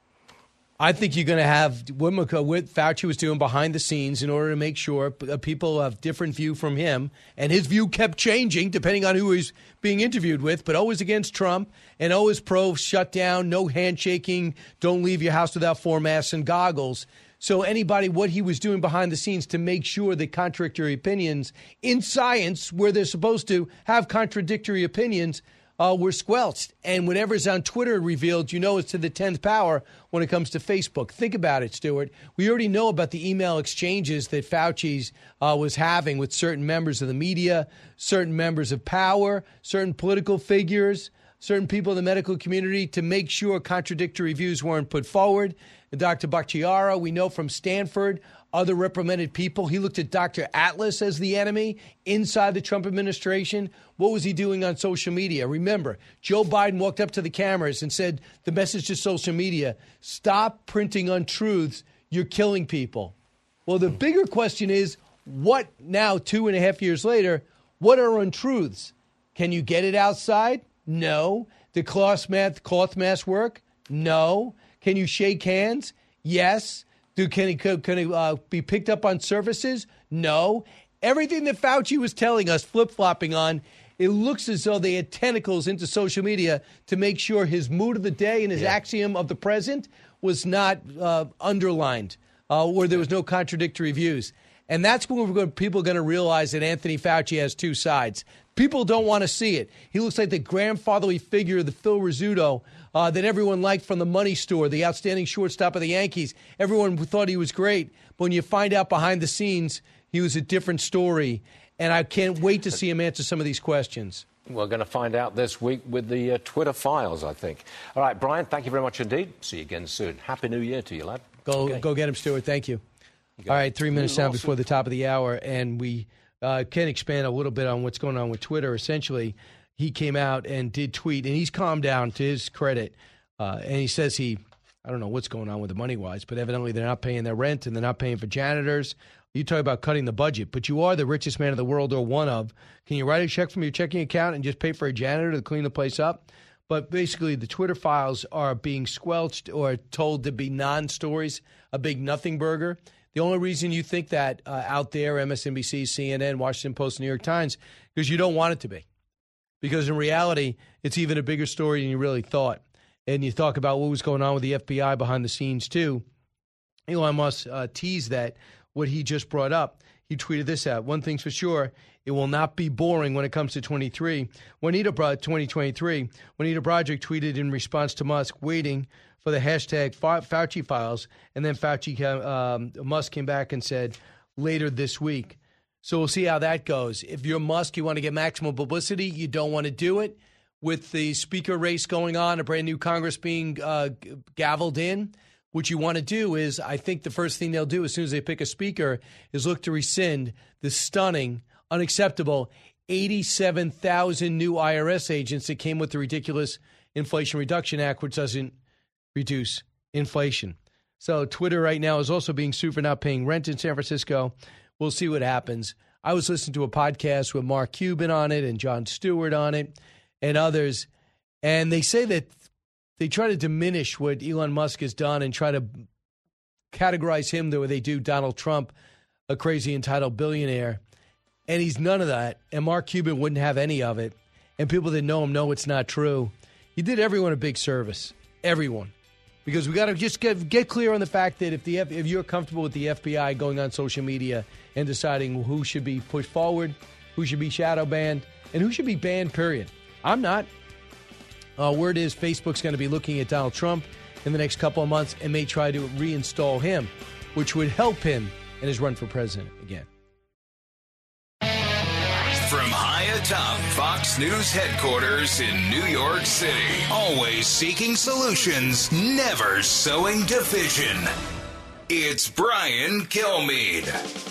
I think you're going to have what Fauci was doing behind the scenes in order to make sure people have different view from him. And his view kept changing depending on who he's being interviewed with, but always against Trump and always pro shutdown, no handshaking, don't leave your house without four masks and goggles. So anybody, what he was doing behind the scenes to make sure that contradictory opinions in science, where they're supposed to have contradictory opinions, Uh, were squelched. And whatever's on Twitter revealed, you know, it's to the tenth power when it comes to Facebook. Think about it, Stuart. We already know about the email exchanges that Fauci's uh, was having with certain members of the media, certain members of power, certain political figures, certain people in the medical community to make sure contradictory views weren't put forward. And Doctor Bakhtiara, we know from Stanford, other reprimanded people. He looked at Doctor Atlas as the enemy inside the Trump administration. What was he doing on social media? Remember, Joe Biden walked up to the cameras and said, the message to social media, stop printing untruths. You're killing people. Well, the bigger question is, what now, two and a half years later, what are untruths? Can you get it outside? No. Did cloth mask, cloth mask work? No. Can you shake hands? Yes. Do, can it, can it uh, be picked up on surfaces? No. Everything that Fauci was telling us, flip-flopping on, it looks as though they had tentacles into social media to make sure his mood of the day and his yeah. axiom of the present was not uh, underlined, uh, where there was no contradictory views. And that's when we're going, people are going to realize that Anthony Fauci has two sides. People don't want to see it. He looks like the grandfatherly figure of the Phil Rizzuto uh, that everyone liked from the money store, the outstanding shortstop of the Yankees. Everyone thought he was great. But when you find out behind the scenes, he was a different story. And I can't wait to see him answer some of these questions. We're going to find out this week with the uh, Twitter files, I think. All right, Brian, thank you very much indeed. See you again soon. Happy New Year to you, lad. Go, okay. go get him, Stuart. Thank you. you All right, three minutes down before the top of the hour, and we uh, can expand a little bit on what's going on with Twitter. Essentially, he came out and did tweet, and he's calmed down to his credit, uh, and he says he, I don't know what's going on with the money-wise, but evidently they're not paying their rent and they're not paying for janitors. You talk about cutting the budget, but you are the richest man in the world, or one of. Can you write a check from your checking account and just pay for a janitor to clean the place up? But basically, the Twitter files are being squelched or told to be non-stories, a big nothing burger. The only reason you think that uh, out there, M S N B C, C N N, Washington Post, New York Times, because you don't want it to be. Because in reality, it's even a bigger story than you really thought. And you talk about what was going on with the F B I behind the scenes, too. Elon Musk uh, teased that. What he just brought up, he tweeted this out. One thing's for sure, it will not be boring when it comes to twenty-three. Juanita Bro- twenty twenty-three, Juanita Broderick tweeted in response to Musk, waiting for the hashtag Fauci files, and then Fauci um, Musk came back and said later this week. So we'll see how that goes. If you're Musk, you want to get maximum publicity, you don't want to do it. With the speaker race going on, a brand new Congress being uh, gavelled in, what you want to do is, I think the first thing they'll do as soon as they pick a speaker is look to rescind the stunning, unacceptable eighty-seven thousand new I R S agents that came with the ridiculous Inflation Reduction Act, which doesn't reduce inflation. So Twitter right now is also being sued for not paying rent in San Francisco. We'll see what happens. I was listening to a podcast with Mark Cuban on it and Jon Stewart on it and others, and they say that they try to diminish what Elon Musk has done and try to categorize him the way they do Donald Trump, a crazy entitled billionaire. And he's none of that. And Mark Cuban wouldn't have any of it. And people that know him know it's not true. He did everyone a big service. Everyone. Because we got to just get get clear on the fact that if the F, if you're comfortable with the F B I going on social media and deciding who should be pushed forward, who should be shadow banned, and who should be banned, period. I'm not. Uh, word is Facebook's going to be looking at Donald Trump in the next couple of months and may try to reinstall him, which would help him in his run for president again. From high atop Fox News headquarters in New York City, always seeking solutions, never sowing division. It's Brian Kilmeade.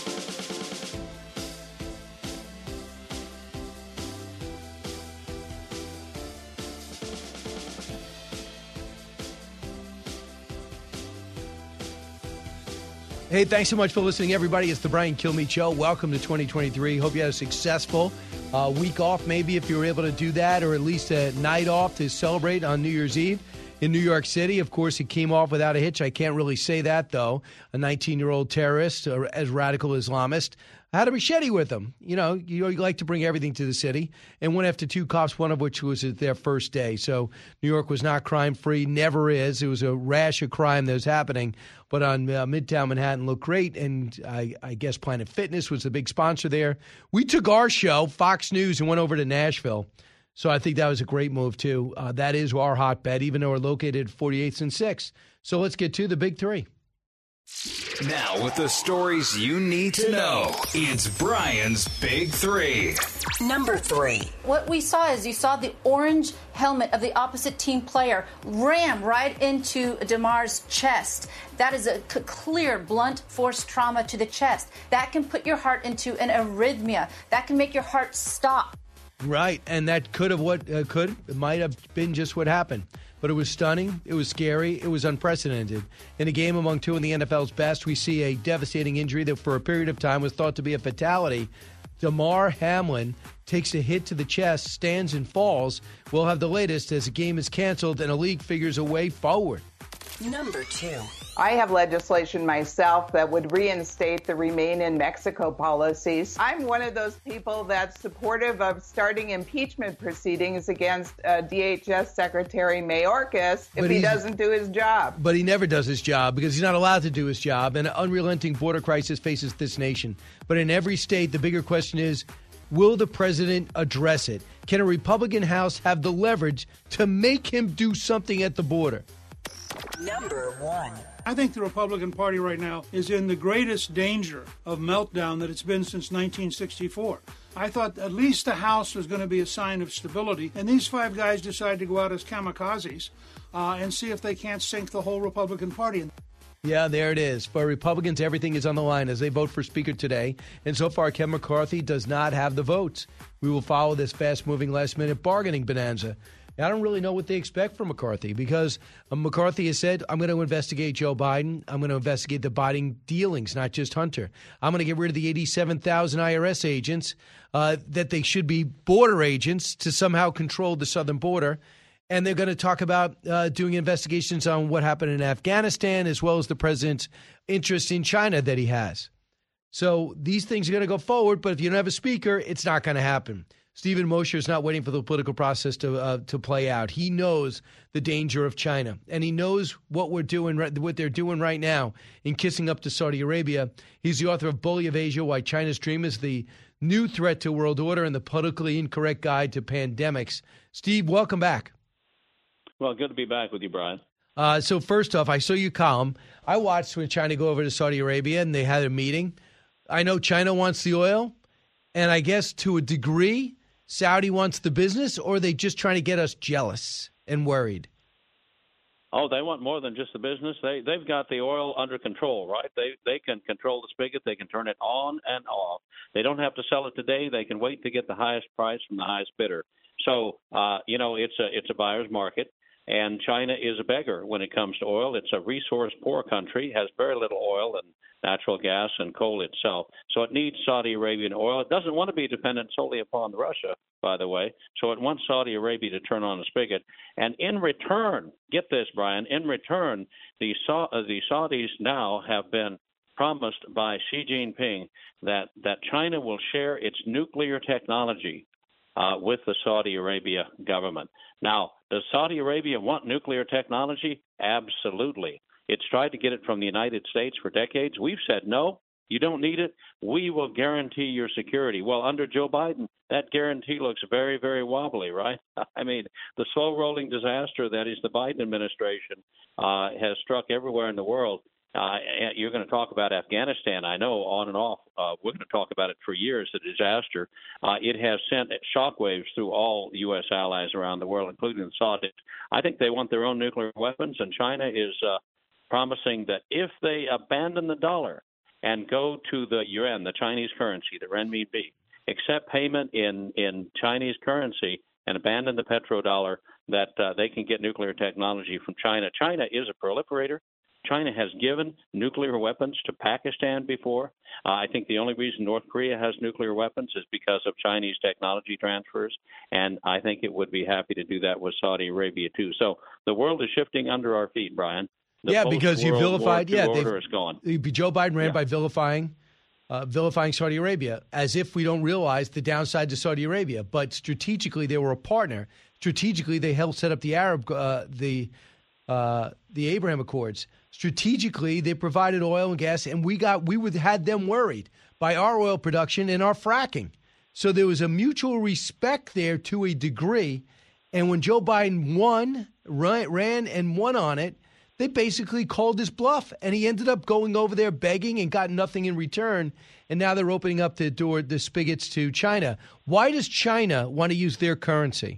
Hey, thanks so much for listening, everybody. It's the Brian Kilmeade Show. Welcome to twenty twenty-three. Hope you had a successful uh, week off, maybe, if you were able to do that, or at least a night off to celebrate on New Year's Eve in New York City. Of course, it came off without a hitch. I can't really say that, though. A nineteen-year-old terrorist, uh, as radical Islamist, had a machete with him. You know, you, you like to bring everything to the city. And went after two cops, one of which was at their first day. So New York was not crime-free, never is. It was a rash of crime that was happening. But on uh, Midtown Manhattan looked great, and I, I guess Planet Fitness was the big sponsor there. We took our show, Fox News, and went over to Nashville. So I think that was a great move, too. Uh, that is our hotbed, even though we're located at forty-eighth and sixth. So let's get to the big three. Now, with the stories you need to know, it's Brian's Big Three. Number three. What we saw is you saw the orange helmet of the opposite team player ram right into DeMar's chest. That is a c- clear, blunt force trauma to the chest. That can put your heart into an arrhythmia. That can make your heart stop. Right, and that could have what uh, could it might have been just what happened. But it was stunning, it was scary, it was unprecedented. In a game among two of the N F L's best, we see a devastating injury that for a period of time was thought to be a fatality. Damar Hamlin takes a hit to the chest, stands and falls. We'll have the latest as the game is canceled and a league figures a way forward. Number two. I have legislation myself that would reinstate the Remain in Mexico policies. I'm one of those people that's supportive of starting impeachment proceedings against uh, D H S Secretary Mayorkas if he doesn't do his job. But he never does his job because he's not allowed to do his job. And an unrelenting border crisis faces this nation. But in every state, the bigger question is, will the president address it? Can a Republican House have the leverage to make him do something at the border? Number one. I think the Republican Party right now is in the greatest danger of meltdown that it's been since nineteen sixty-four. I thought at least the House was going to be a sign of stability, and these five guys decide to go out as kamikazes uh, and see if they can't sink the whole Republican Party. Yeah, there it is. For Republicans, everything is on the line as they vote for Speaker today. And so far, Kevin McCarthy does not have the votes. We will follow this fast-moving last-minute bargaining bonanza. I don't really know what they expect from McCarthy because McCarthy has said, I'm going to investigate Joe Biden. I'm going to investigate the Biden dealings, not just Hunter. I'm going to get rid of the eighty-seven thousand I R S agents, uh, that they should be border agents to somehow control the southern border. And they're going to talk about uh, doing investigations on what happened in Afghanistan as well as the president's interest in China that he has. So these things are going to go forward, but if you don't have a speaker, it's not going to happen. Stephen Mosher is not waiting for the political process to uh, to play out. He knows the danger of China, and he knows what we're doing, what they're doing right now in kissing up to Saudi Arabia. He's the author of Bully of Asia: Why China's Dream is the New Threat to World Order and the Politically Incorrect Guide to Pandemics. Steve, welcome back. Well, good to be back with you, Brian. Uh, so first off, I saw your column. I watched when China go over to Saudi Arabia, and they had a meeting. I know China wants the oil, and I guess to a degree, Saudi wants the business, or are they just trying to get us jealous and worried? Oh, they want more than just the business. They they've got the oil under control, right? They they can control the spigot. They can turn it on and off. They don't have to sell it today. They can wait to get the highest price from the highest bidder. So uh, you know, it's a it's a buyer's market, and China is a beggar when it comes to oil. It's a resource poor country, has very little oil and natural gas and coal itself. So it needs Saudi Arabian oil. It doesn't want to be dependent solely upon Russia, by the way. So it wants Saudi Arabia to turn on the spigot. And in return, get this, Brian, in return, the, Sa- uh, the Saudis now have been promised by Xi Jinping that, that China will share its nuclear technology uh, with the Saudi Arabia government. Now, does Saudi Arabia want nuclear technology? Absolutely. It's tried to get it from the United States for decades. We've said, no, you don't need it. We will guarantee your security. Well, under Joe Biden, that guarantee looks very, very wobbly, right? I mean, the slow-rolling disaster that is the Biden administration uh, has struck everywhere in the world. Uh, you're going to talk about Afghanistan, I know, on and off. Uh, we're going to talk about it for years, the disaster. Uh, it has sent shockwaves through all U S allies around the world, including the Saudis. I think they want their own nuclear weapons, and China is uh, promising that if they abandon the dollar and go to the yuan, the Chinese currency, the renminbi, accept payment in, in Chinese currency and abandon the petrodollar, that uh, they can get nuclear technology from China. China is a proliferator. China has given nuclear weapons to Pakistan before. Uh, I think the only reason North Korea has nuclear weapons is because of Chinese technology transfers, and I think it would be happy to do that with Saudi Arabia too. So the world is shifting under our feet, Brian. The yeah, because you vilified. Yeah, order is gone. Joe Biden ran yeah. by vilifying, uh, vilifying Saudi Arabia, as if we don't realize the downside to Saudi Arabia. But strategically, they were a partner. Strategically, they helped set up the Arab, uh, the uh, the Abraham Accords. Strategically, they provided oil and gas, and we got we would had them worried by our oil production and our fracking. So there was a mutual respect there to a degree. And when Joe Biden won, ran, ran and won on it, they basically called his bluff, and he ended up going over there begging and got nothing in return. And now they're opening up the door, the spigots to China. Why does China want to use their currency?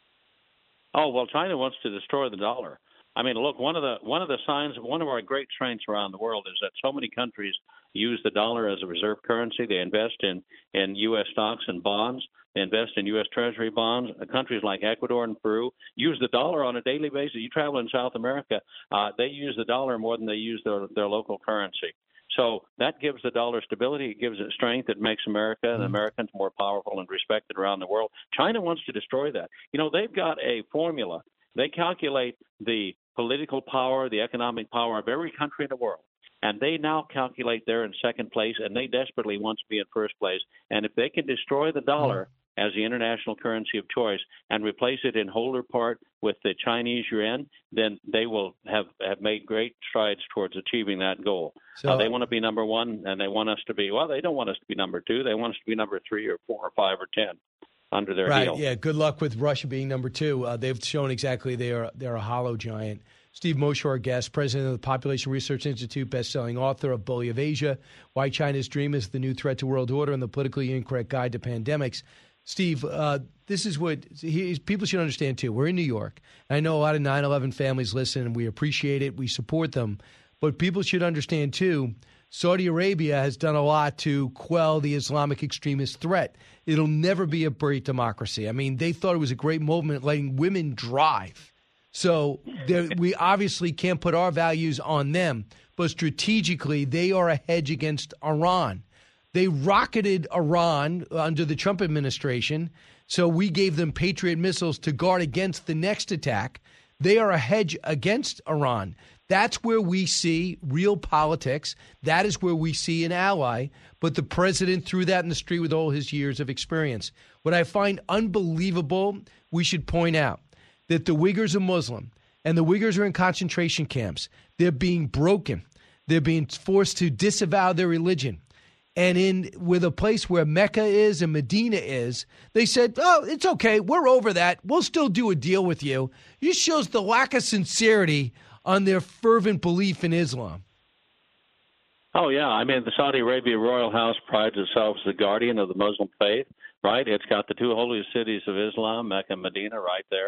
Oh, well, China wants to destroy the dollar. I mean, look, one of the one of the signs, one of our great strengths around the world is that so many countries use the dollar as a reserve currency. They invest in, in U S stocks and bonds. They invest in U S Treasury bonds. Countries like Ecuador and Peru use the dollar on a daily basis. You travel in South America, uh, they use the dollar more than they use their, their local currency. So that gives the dollar stability. It gives it strength. It makes America and Americans more powerful and respected around the world. China wants to destroy that. You know, they've got a formula. They calculate the political power, the economic power of every country in the world. And they now calculate they're in second place, and they desperately want to be in first place. And if they can destroy the dollar as the international currency of choice and replace it in whole or part with the Chinese yuan, then they will have, have made great strides towards achieving that goal. So, uh, they want to be number one, and they want us to be, well, they don't want us to be number two. They want us to be number three or four or five or ten. Under their right, heel. Yeah, good luck with Russia being number two. Uh, they've shown exactly they are they're a hollow giant. Steve Mosher, our guest, president of the Population Research Institute, best-selling author of Bully of Asia, Why China's Dream is the New Threat to World Order and the Politically Incorrect Guide to Pandemics. Steve, uh, this is what he, people should understand, too. We're in New York. I know a lot of nine eleven families listen, and we appreciate it. We support them. But people should understand, too, Saudi Arabia has done a lot to quell the Islamic extremist threat. It'll never be a great democracy. I mean, they thought it was a great movement letting women drive. So we obviously can't put our values on them. But strategically, they are a hedge against Iran. They rocketed Iran under the Trump administration, so we gave them Patriot missiles to guard against the next attack. They are a hedge against Iran. That's where we see real politics. That is where we see an ally. But the president threw that in the street with all his years of experience. What I find unbelievable, we should point out, that the Uyghurs are Muslim, and the Uyghurs are in concentration camps. They're being broken. They're being forced to disavow their religion. And in with a place where Mecca is and Medina is, they said, oh, it's okay. We're over that. We'll still do a deal with you. This shows the lack of sincerity on their fervent belief in Islam. Oh, yeah. I mean, the Saudi Arabia royal house prides itself as the guardian of the Muslim faith, right? It's got the two holy cities of Islam, Mecca and Medina, right there.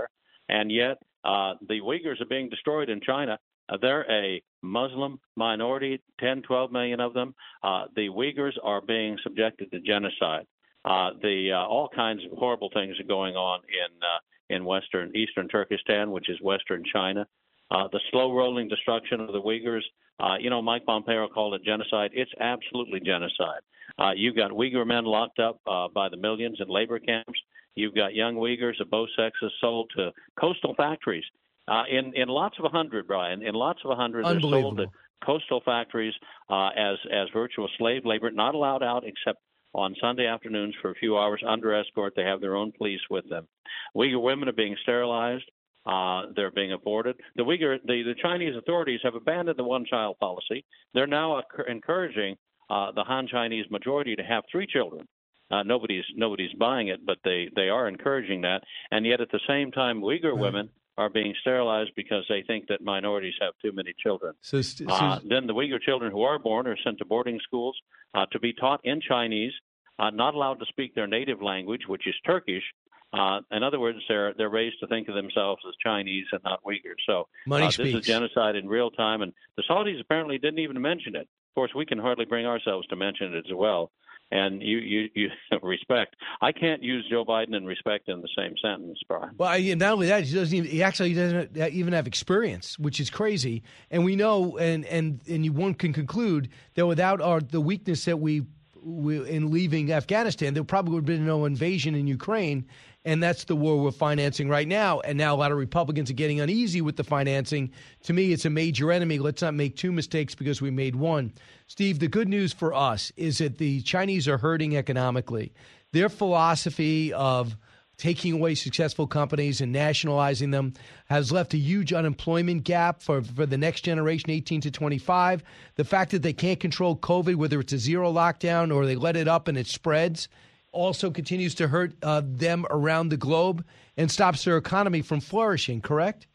and yet uh, the Uyghurs are being destroyed in China. Uh, they're a Muslim minority, ten, twelve million of them. Uh, the Uyghurs are being subjected to genocide. Uh, the uh, all kinds of horrible things are going on in uh, in western eastern Turkestan, which is western China. Uh, the slow-rolling destruction of the Uyghurs. Uh, you know, Mike Pompeo called it genocide. It's absolutely genocide. Uh, you've got Uyghur men locked up uh, by the millions in labor camps. You've got young Uyghurs of both sexes sold to coastal factories. Uh, in, in lots of a hundred, Brian, in lots of a hundred, they're sold to coastal factories uh, as, as virtual slave labor, not allowed out except on Sunday afternoons for a few hours under escort. They have their own police with them. Uyghur women are being sterilized. Uh, they're being aborted. The Uyghur, the, the Chinese authorities have abandoned the one-child policy. They're now encouraging uh, the Han Chinese majority to have three children. Uh, nobody's nobody's buying it, but they, they are encouraging that. And yet at the same time, Uyghur right. women are being sterilized because they think that minorities have too many children. So, so, uh, then the Uyghur children who are born are sent to boarding schools uh, to be taught in Chinese, uh, not allowed to speak their native language, which is Turkish. Uh, in other words, they're they're raised to think of themselves as Chinese and not Uyghurs. So Money uh, this speaks. is genocide in real time, and the Saudis apparently didn't even mention it. Of course, we can hardly bring ourselves to mention it as well. And you, you, you respect. I can't use Joe Biden and respect in the same sentence, Brian. Well, I, not only that, he doesn't even, he actually doesn't even have experience, which is crazy. And we know, and and and you one can conclude that without our the weakness that we, we in leaving Afghanistan, there probably would have been no invasion in Ukraine. And that's the war we're financing right now. And now a lot of Republicans are getting uneasy with the financing. To me, it's a major enemy. Let's not make two mistakes because we made one. Steve, the good news for us is that the Chinese are hurting economically. Their philosophy of taking away successful companies and nationalizing them has left a huge unemployment gap for, for the next generation, eighteen to twenty-five. The fact that they can't control COVID, whether it's a zero lockdown or they let it up and it spreads, also continues to hurt uh, them around the globe and stops their economy from flourishing, correct?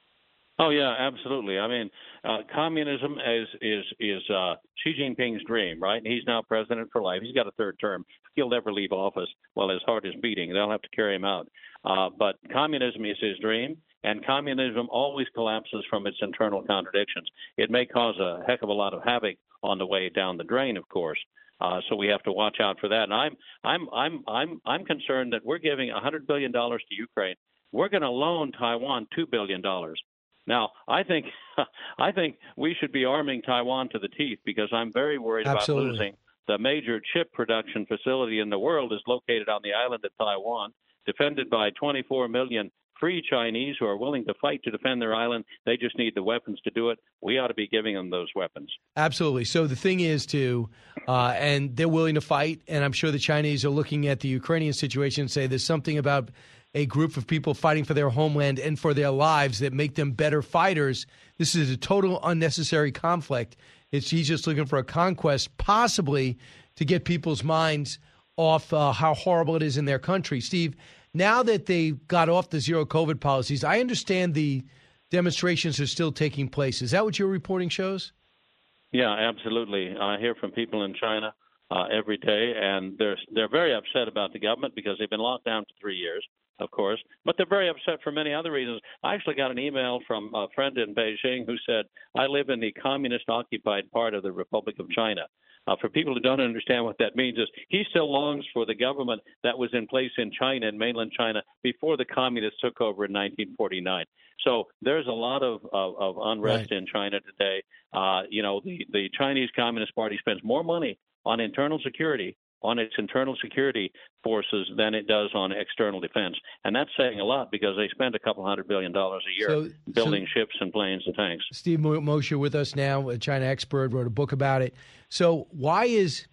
Oh, yeah, absolutely. I mean, uh, communism is is is uh, Xi Jinping's dream, right? And he's now president for life. He's got a third term. He'll never leave office while his heart is beating. They'll have to carry him out. Uh, but communism is his dream, and communism always collapses from its internal contradictions. It may cause a heck of a lot of havoc on the way down the drain, of course. Uh, so we have to watch out for that. And I'm I'm I'm I'm I'm concerned that we're giving one hundred billion dollars to Ukraine. We're going to loan Taiwan two billion dollars. Now, I think I think we should be arming Taiwan to the teeth because I'm very worried Absolutely. about losing the major chip production facility in the world is located on the island of Taiwan, defended by twenty-four million free Chinese who are willing to fight to defend their island. They just need the weapons to do it. We ought to be giving them those weapons. Absolutely. So the thing is to, uh, and they're willing to fight, and I'm sure the Chinese are looking at the Ukrainian situation and say there's something about a group of people fighting for their homeland and for their lives that make them better fighters. This is a total unnecessary conflict. It's, he's just looking for a conquest, possibly to get people's minds off uh, how horrible it is in their country. Steve, now that they got off the zero COVID policies, I understand the demonstrations are still taking place. Is that what your reporting shows? Yeah, absolutely. I hear from people in China uh, every day, and they're they're very upset about the government because they've been locked down for three years, of course. But they're very upset for many other reasons. I actually got an email from a friend in Beijing who said, I live in the communist-occupied part of the Republic of China. Uh, for people who don't understand what that means, is he still longs for the government that was in place in China, in mainland China, before the communists took over in nineteen forty-nine. So there's a lot of, of, of unrest right. in China today. Uh, you know, the, the Chinese Communist Party spends more money on internal security, on its internal security forces than it does on external defense. And that's saying a lot because they spend a couple hundred billion dollars a year so, building so ships and planes and tanks. Steve Mosher with us now, a China expert, wrote a book about it. So why is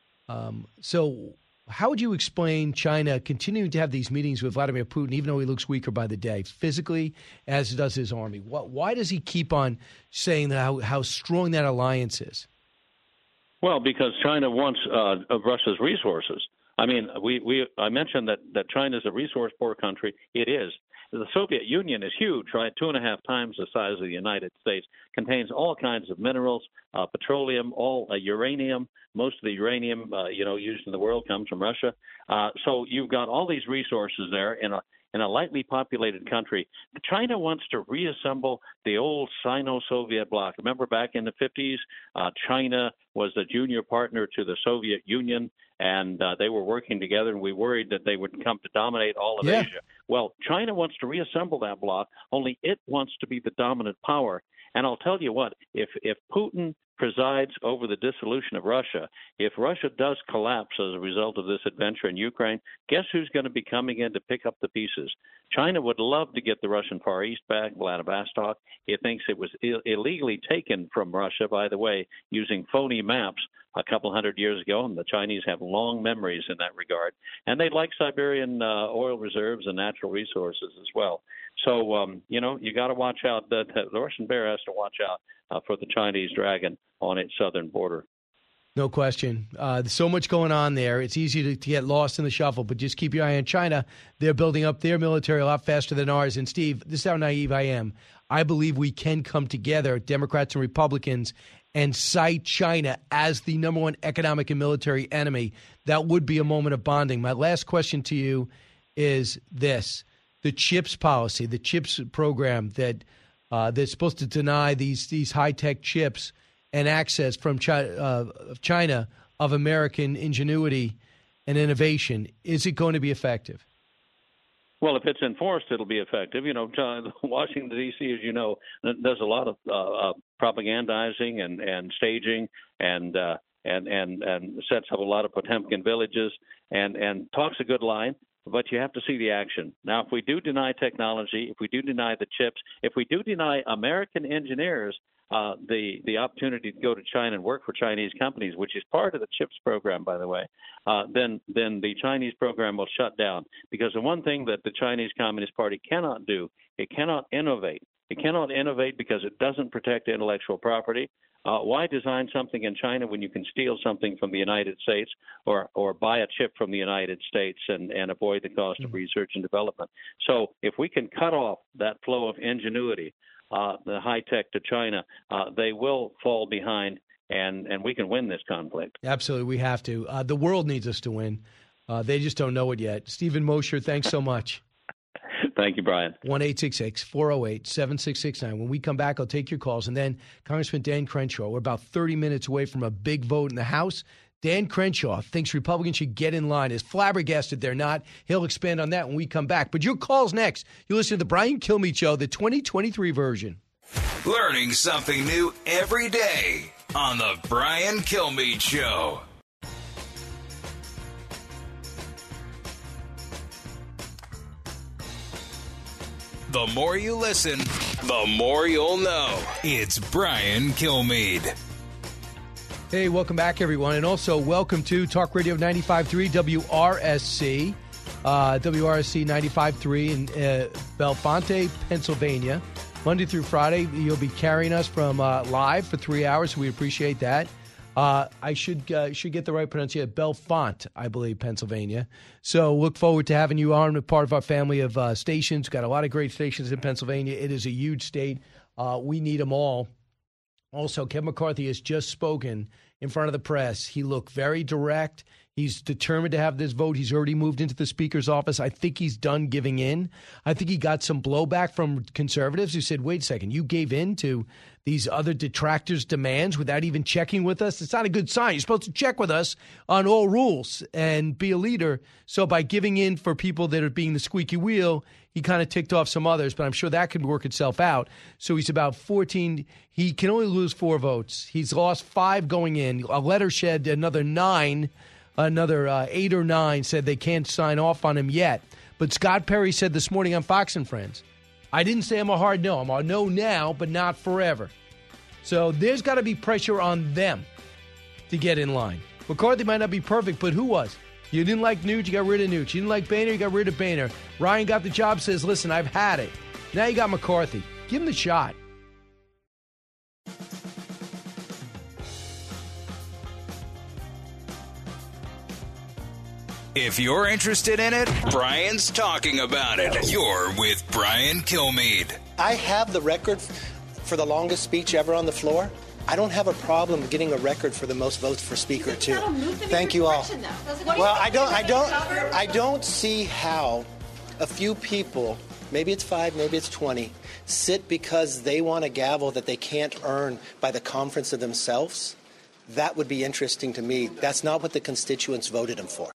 um, so how would you explain China continuing to have these meetings with Vladimir Putin, even though he looks weaker by the day, physically, as does his army? What, why does he keep on saying how, how strong that alliance is? Well, because China wants uh, Russia's resources. I mean, we, we I mentioned that, that China is a resource-poor country. It is. The Soviet Union is huge, right? Two and a half times the size of the United States. Contains all kinds of minerals, uh, petroleum, all uh, uranium. Most of the uranium, uh, you know, used in the world comes from Russia. Uh, so you've got all these resources there in a in a lightly populated country. China wants to reassemble the old Sino-Soviet bloc. Remember back in the fifties, uh, China was a junior partner to the Soviet Union, and uh, they were working together, and we worried that they would come to dominate all of yeah. Asia. Well, China wants to reassemble that bloc, only it wants to be the dominant power. And I'll tell you what, if if Putin presides over the dissolution of Russia, if Russia does collapse as a result of this adventure in Ukraine, guess who's going to be coming in to pick up the pieces? China would love to get the Russian Far East back, Vladivostok. It thinks it was Ill- illegally taken from Russia, by the way, using phony maps a couple hundred years ago, and the Chinese have long memories in that regard. And they like Siberian uh, oil reserves and natural resources as well. So, um, you know, you got to watch out. The, the Russian bear has to watch out uh, for the Chinese dragon on its southern border. No question. Uh, there's so much going on there. It's easy to, to get lost in the shuffle, but just keep your eye on China. They're building up their military a lot faster than ours. And, Steve, this is how naive I am. I believe we can come together, Democrats and Republicans, and cite China as the number one economic and military enemy. That would be a moment of bonding. My last question to you is this. The CHIPS policy, the CHIPS program that uh, that's supposed to deny these these high-tech chips and access from China, uh, China of American ingenuity and innovation, is it going to be effective? Well, if it's enforced, it'll be effective. You know, Washington, D C, as you know, does a lot of uh, uh, propagandizing and, and staging and, uh, and and and sets up a lot of Potemkin villages and, and talks a good line. But you have to see the action. Now, if we do deny technology, if we do deny the chips, if we do deny American engineers uh, the the opportunity to go to China and work for Chinese companies, which is part of the CHIPS program, by the way, uh, then then the Chinese program will shut down. Because the one thing that the Chinese Communist Party cannot do, it cannot innovate. It cannot innovate because it doesn't protect intellectual property. Uh, why design something in China when you can steal something from the United States or, or buy a chip from the United States and, and avoid the cost of research and development? So if we can cut off that flow of ingenuity, uh, the high tech to China, uh, they will fall behind and, and we can win this conflict. Absolutely, we have to. Uh, the world needs us to win. Uh, they just don't know it yet. Stephen Mosher, thanks so much. Thank you, Brian. one eight six six, four oh eight, seven six six nine. When we come back, I'll take your calls. And then Congressman Dan Crenshaw, we're about thirty minutes away from a big vote in the House. Dan Crenshaw thinks Republicans should get in line. Is flabbergasted they're not. He'll expand on that when we come back. But your call's next. You listen to the Brian Kilmeade Show, the twenty twenty-three version. Learning something new every day on the Brian Kilmeade Show. The more you listen, the more you'll know. It's Brian Kilmeade. Hey, welcome back, everyone. And also welcome to Talk Radio ninety-five point three W R S C, uh, W R S C ninety-five point three in uh, Bellefonte, Pennsylvania. Monday through Friday, you'll be carrying us from uh, live for three hours. So we appreciate that. Uh, I should uh, should get the right pronunciation. Bellefonte, I believe, Pennsylvania. So look forward to having you on, part of our family of uh, stations. Got a lot of great stations in Pennsylvania. It is a huge state. Uh, we need them all. Also, Kevin McCarthy has just spoken in front of the press. He looked very direct. He's determined to have this vote. He's already moved into the Speaker's office. I think he's done giving in. I think he got some blowback from conservatives who said, wait a second, you gave in to these other detractors' demands without even checking with us? It's not a good sign. You're supposed to check with us on all rules and be a leader. So by giving in for people that are being the squeaky wheel, he kind of ticked off some others, but I'm sure that could work itself out. So he's about fourteen. He can only lose four votes. He's lost five going in. A letter shed another nine. Another uh, eight or nine said they can't sign off on him yet. But Scott Perry said this morning on Fox and Friends, I didn't say I'm a hard no. I'm a no now, but not forever. So there's got to be pressure on them to get in line. McCarthy might not be perfect, but who was? You didn't like Newt, you got rid of Newt. You didn't like Boehner, you got rid of Boehner. Ryan got the job, says, listen, I've had it. Now you got McCarthy. Give him the shot. If you're interested in it, Brian's talking about it. You're with Brian Kilmeade. I have the record for the longest speech ever on the floor. I don't have a problem getting a record for the most votes for speaker too. Thank you all. Well, I don't, I don't, I don't see how a few people, maybe it's five, maybe it's twenty, sit because they want a gavel that they can't earn by the conference of themselves, that would be interesting to me. That's not what the constituents voted him for.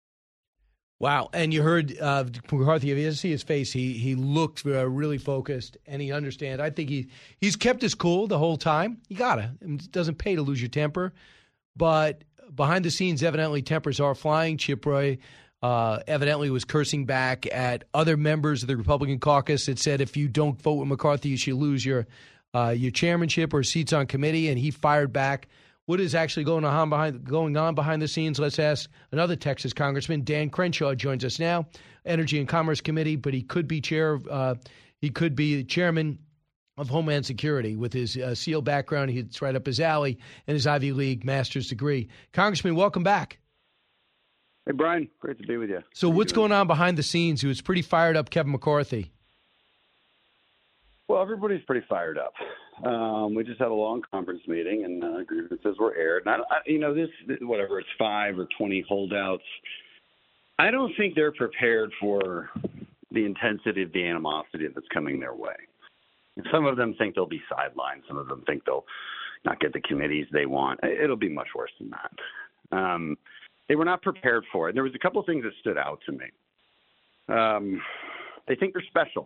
Wow. And you heard uh, McCarthy, if you see his face, he he looked uh, really focused, and he understands. I think he he's kept his cool the whole time. You got to. It doesn't pay to lose your temper. But behind the scenes, evidently, tempers are flying. Chip Roy uh, evidently was cursing back at other members of the Republican caucus that said if you don't vote with McCarthy, you should lose your, uh, your chairmanship or seats on committee, and he fired back. What is actually going on behind going on behind the scenes? Let's ask another Texas Congressman. Dan Crenshaw joins us now, Energy and Commerce Committee, but he could be chair. Uh, he could be chairman of Homeland Security with his uh, SEAL background. It's right up his alley and his Ivy League master's degree. Congressman, welcome back. Hey, Brian, great to be with you. So, what's going on behind the scenes? He was pretty fired up, Kevin McCarthy. Well, everybody's pretty fired up. Um, we just had a long conference meeting, and uh, grievances were aired. And I, I, you know, this whatever it's five or twenty holdouts. I don't think they're prepared for the intensity of the animosity that's coming their way. Some of them think they'll be sidelined. Some of them think they'll not get the committees they want. It'll be much worse than that. Um, they were not prepared for it. There was a couple of things that stood out to me. Um, they think they're special.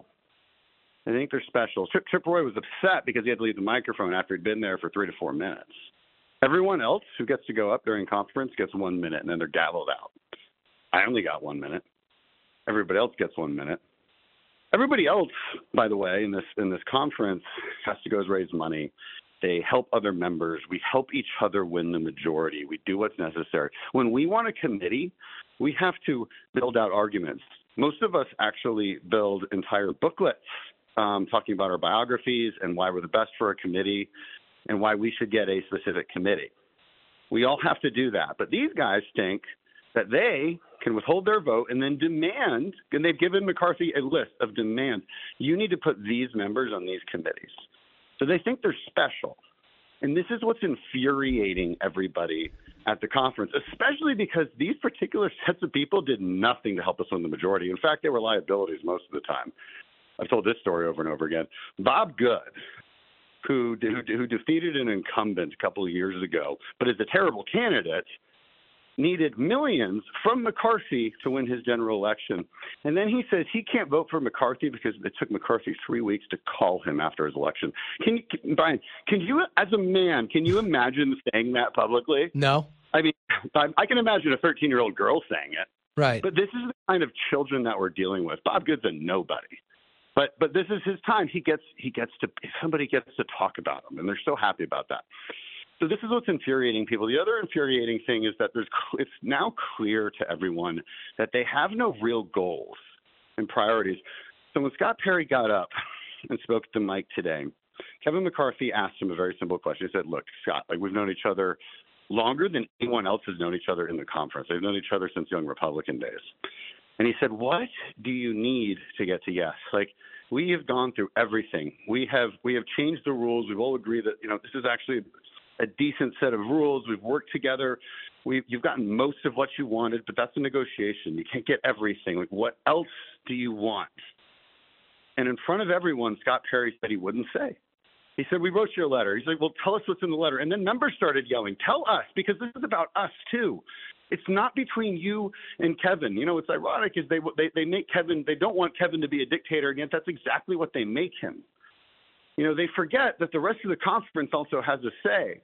I think they're special. Chip, Chip Roy was upset because he had to leave the microphone after he'd been there for three to four minutes. Everyone else who gets to go up during conference gets one minute, and then they're gavelled out. I only got one minute. Everybody else gets one minute. Everybody else, by the way, in this in this conference has to go raise money. They help other members. We help each other win the majority. We do what's necessary. When we want a committee, we have to build out arguments. Most of us actually build entire booklets um, talking about our biographies and why we're the best for a committee and why we should get a specific committee. We all have to do that. But these guys think that they can withhold their vote and then demand, and they've given McCarthy a list of demands. You need to put these members on these committees. So they think they're special. And this is what's infuriating everybody at the conference, especially because these particular sets of people did nothing to help us win the majority. In fact, they were liabilities most of the time. I've told this story over and over again. Bob Good, who, who, who defeated an incumbent a couple of years ago, but is a terrible candidate, needed millions from McCarthy to win his general election. And then he says he can't vote for McCarthy because it took McCarthy three weeks to call him after his election. Can you, Brian, can you, as a man, can you imagine saying that publicly? No. I mean, I can imagine a thirteen-year-old girl saying it. Right. But this is the kind of children that we're dealing with. Bob Good's a nobody. But but this is his time. He gets he gets to somebody gets to talk about him, and they're so happy about that. So this is what's infuriating people. The other infuriating thing is that there's it's now clear to everyone that they have no real goals and priorities. So when Scott Perry got up and spoke to Mike today, Kevin McCarthy asked him a very simple question. He said, look, Scott, like we've known each other longer than anyone else has known each other in the conference. They've known each other since young Republican days. And he said, what do you need to get to yes? Like, we have gone through everything. We have we have changed the rules. We've all agreed that, you know, this is actually a decent set of rules. We've worked together. We've, you've gotten most of what you wanted, but that's a negotiation. You can't get everything. Like, what else do you want? And in front of everyone, Scott Perry said he wouldn't say. He said, we wrote you a letter. He's like, well, tell us what's in the letter. And then members started yelling, tell us, because this is about us too. It's not between you and Kevin. You know, what's ironic is they, they, they make Kevin, they don't want Kevin to be a dictator, and yet that's exactly what they make him. You know, they forget that the rest of the conference also has a say.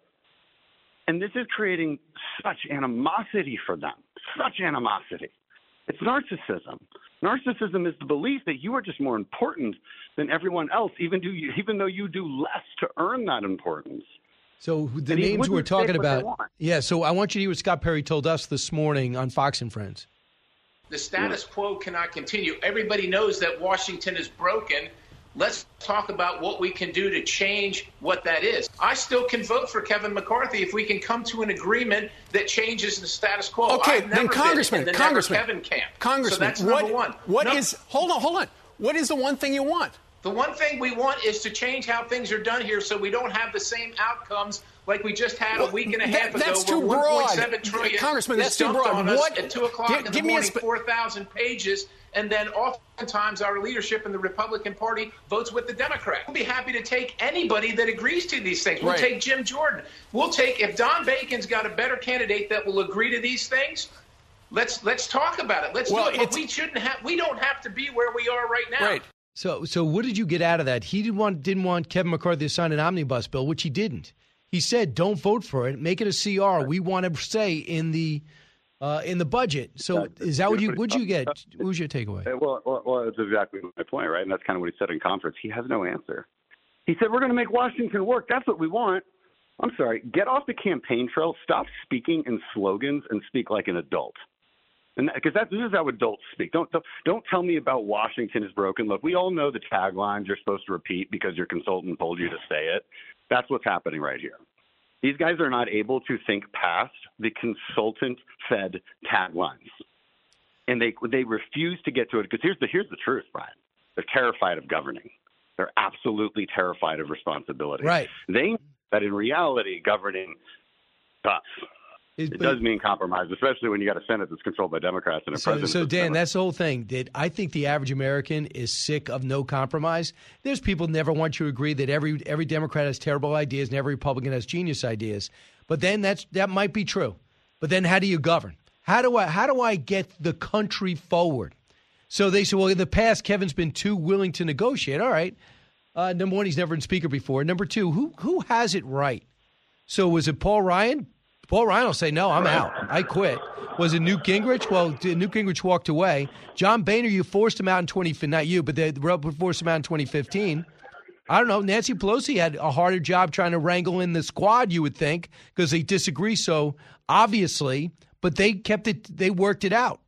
And this is creating such animosity for them, such animosity. It's narcissism. Narcissism is the belief that you are just more important than everyone else, even, do you, even though you do less to earn that importance. So the and names we're talking about, yeah, so I want you to hear what Scott Perry told us this morning on Fox and Friends. The status quo cannot continue. Everybody knows that Washington is broken. Let's talk about what we can do to change what that is. I still can vote for Kevin McCarthy if we can come to an agreement that changes the status quo. Okay, I've then never Congressman, been, and Congressman, Kevin can. Congressman, so that's what, number one. What no, is? Hold on, hold on. What is the one thing you want? The one thing we want is to change how things are done here so we don't have the same outcomes like we just had a week and a half That- that's ago, too where broad. one point seven trillion Congressman, was that's too dumped broad. on us What- at two o'clock Give- in the give me a morning, spe- four thousand pages, and then oftentimes our leadership in the Republican Party votes with the Democrat. We'll be happy to take anybody that agrees to these things. We'll Right. take Jim Jordan. We'll take, if Don Bacon's got a better candidate that will agree to these things, let's let's talk about it. Let's Well, do it. But it's- we shouldn't have. We don't have to be where we are right now. Right. So, so what did you get out of that? He didn't want didn't want Kevin McCarthy to sign an omnibus bill, which he didn't. He said, "Don't vote for it. Make it a C R. We want to say in the uh, in the budget." So, is that what you? What'd you get? What was your takeaway? Uh, Well, well, well, that's exactly my point, right? And that's kind of what he said in conference. He has no answer. He said, we're going to make Washington work. That's what we want. I'm sorry. Get off the campaign trail. Stop speaking in slogans and speak like an adult. And because that, this is how adults speak. Don't, don't don't tell me about Washington is broken. Look, we all know the taglines you're supposed to repeat because your consultant told you to say it. That's what's happening right here. These guys are not able to think past the consultant-fed taglines, and they they refuse to get to it. Because here's the here's the truth, Brian. They're terrified of governing. They're absolutely terrified of responsibility. Right. They know that in reality, governing tough. It does mean compromise, especially when you got a Senate that's controlled by Democrats and a So, president. so that's Dan, Democrat. that's the whole thing. That I think the average American is sick of no compromise. There's people never want you to agree that every every Democrat has terrible ideas and every Republican has genius ideas. But then that's that might be true. But then how do you govern? How do I how do I get the country forward? So they say, well, in the past, Kevin's been too willing to negotiate. All right. Uh, number one, he's never been speaker before. Number two, who who has it right? So was it Paul Ryan? Paul Ryan will say, no, I'm out. I quit. Was it Newt Gingrich? Well, Newt Gingrich walked away. John Boehner, you forced him out in twenty fifteen. Not you, but they forced him out in twenty fifteen. I don't know. Nancy Pelosi had a harder job trying to wrangle in the squad, you would think, because they disagree so obviously. But they kept it. They worked it out.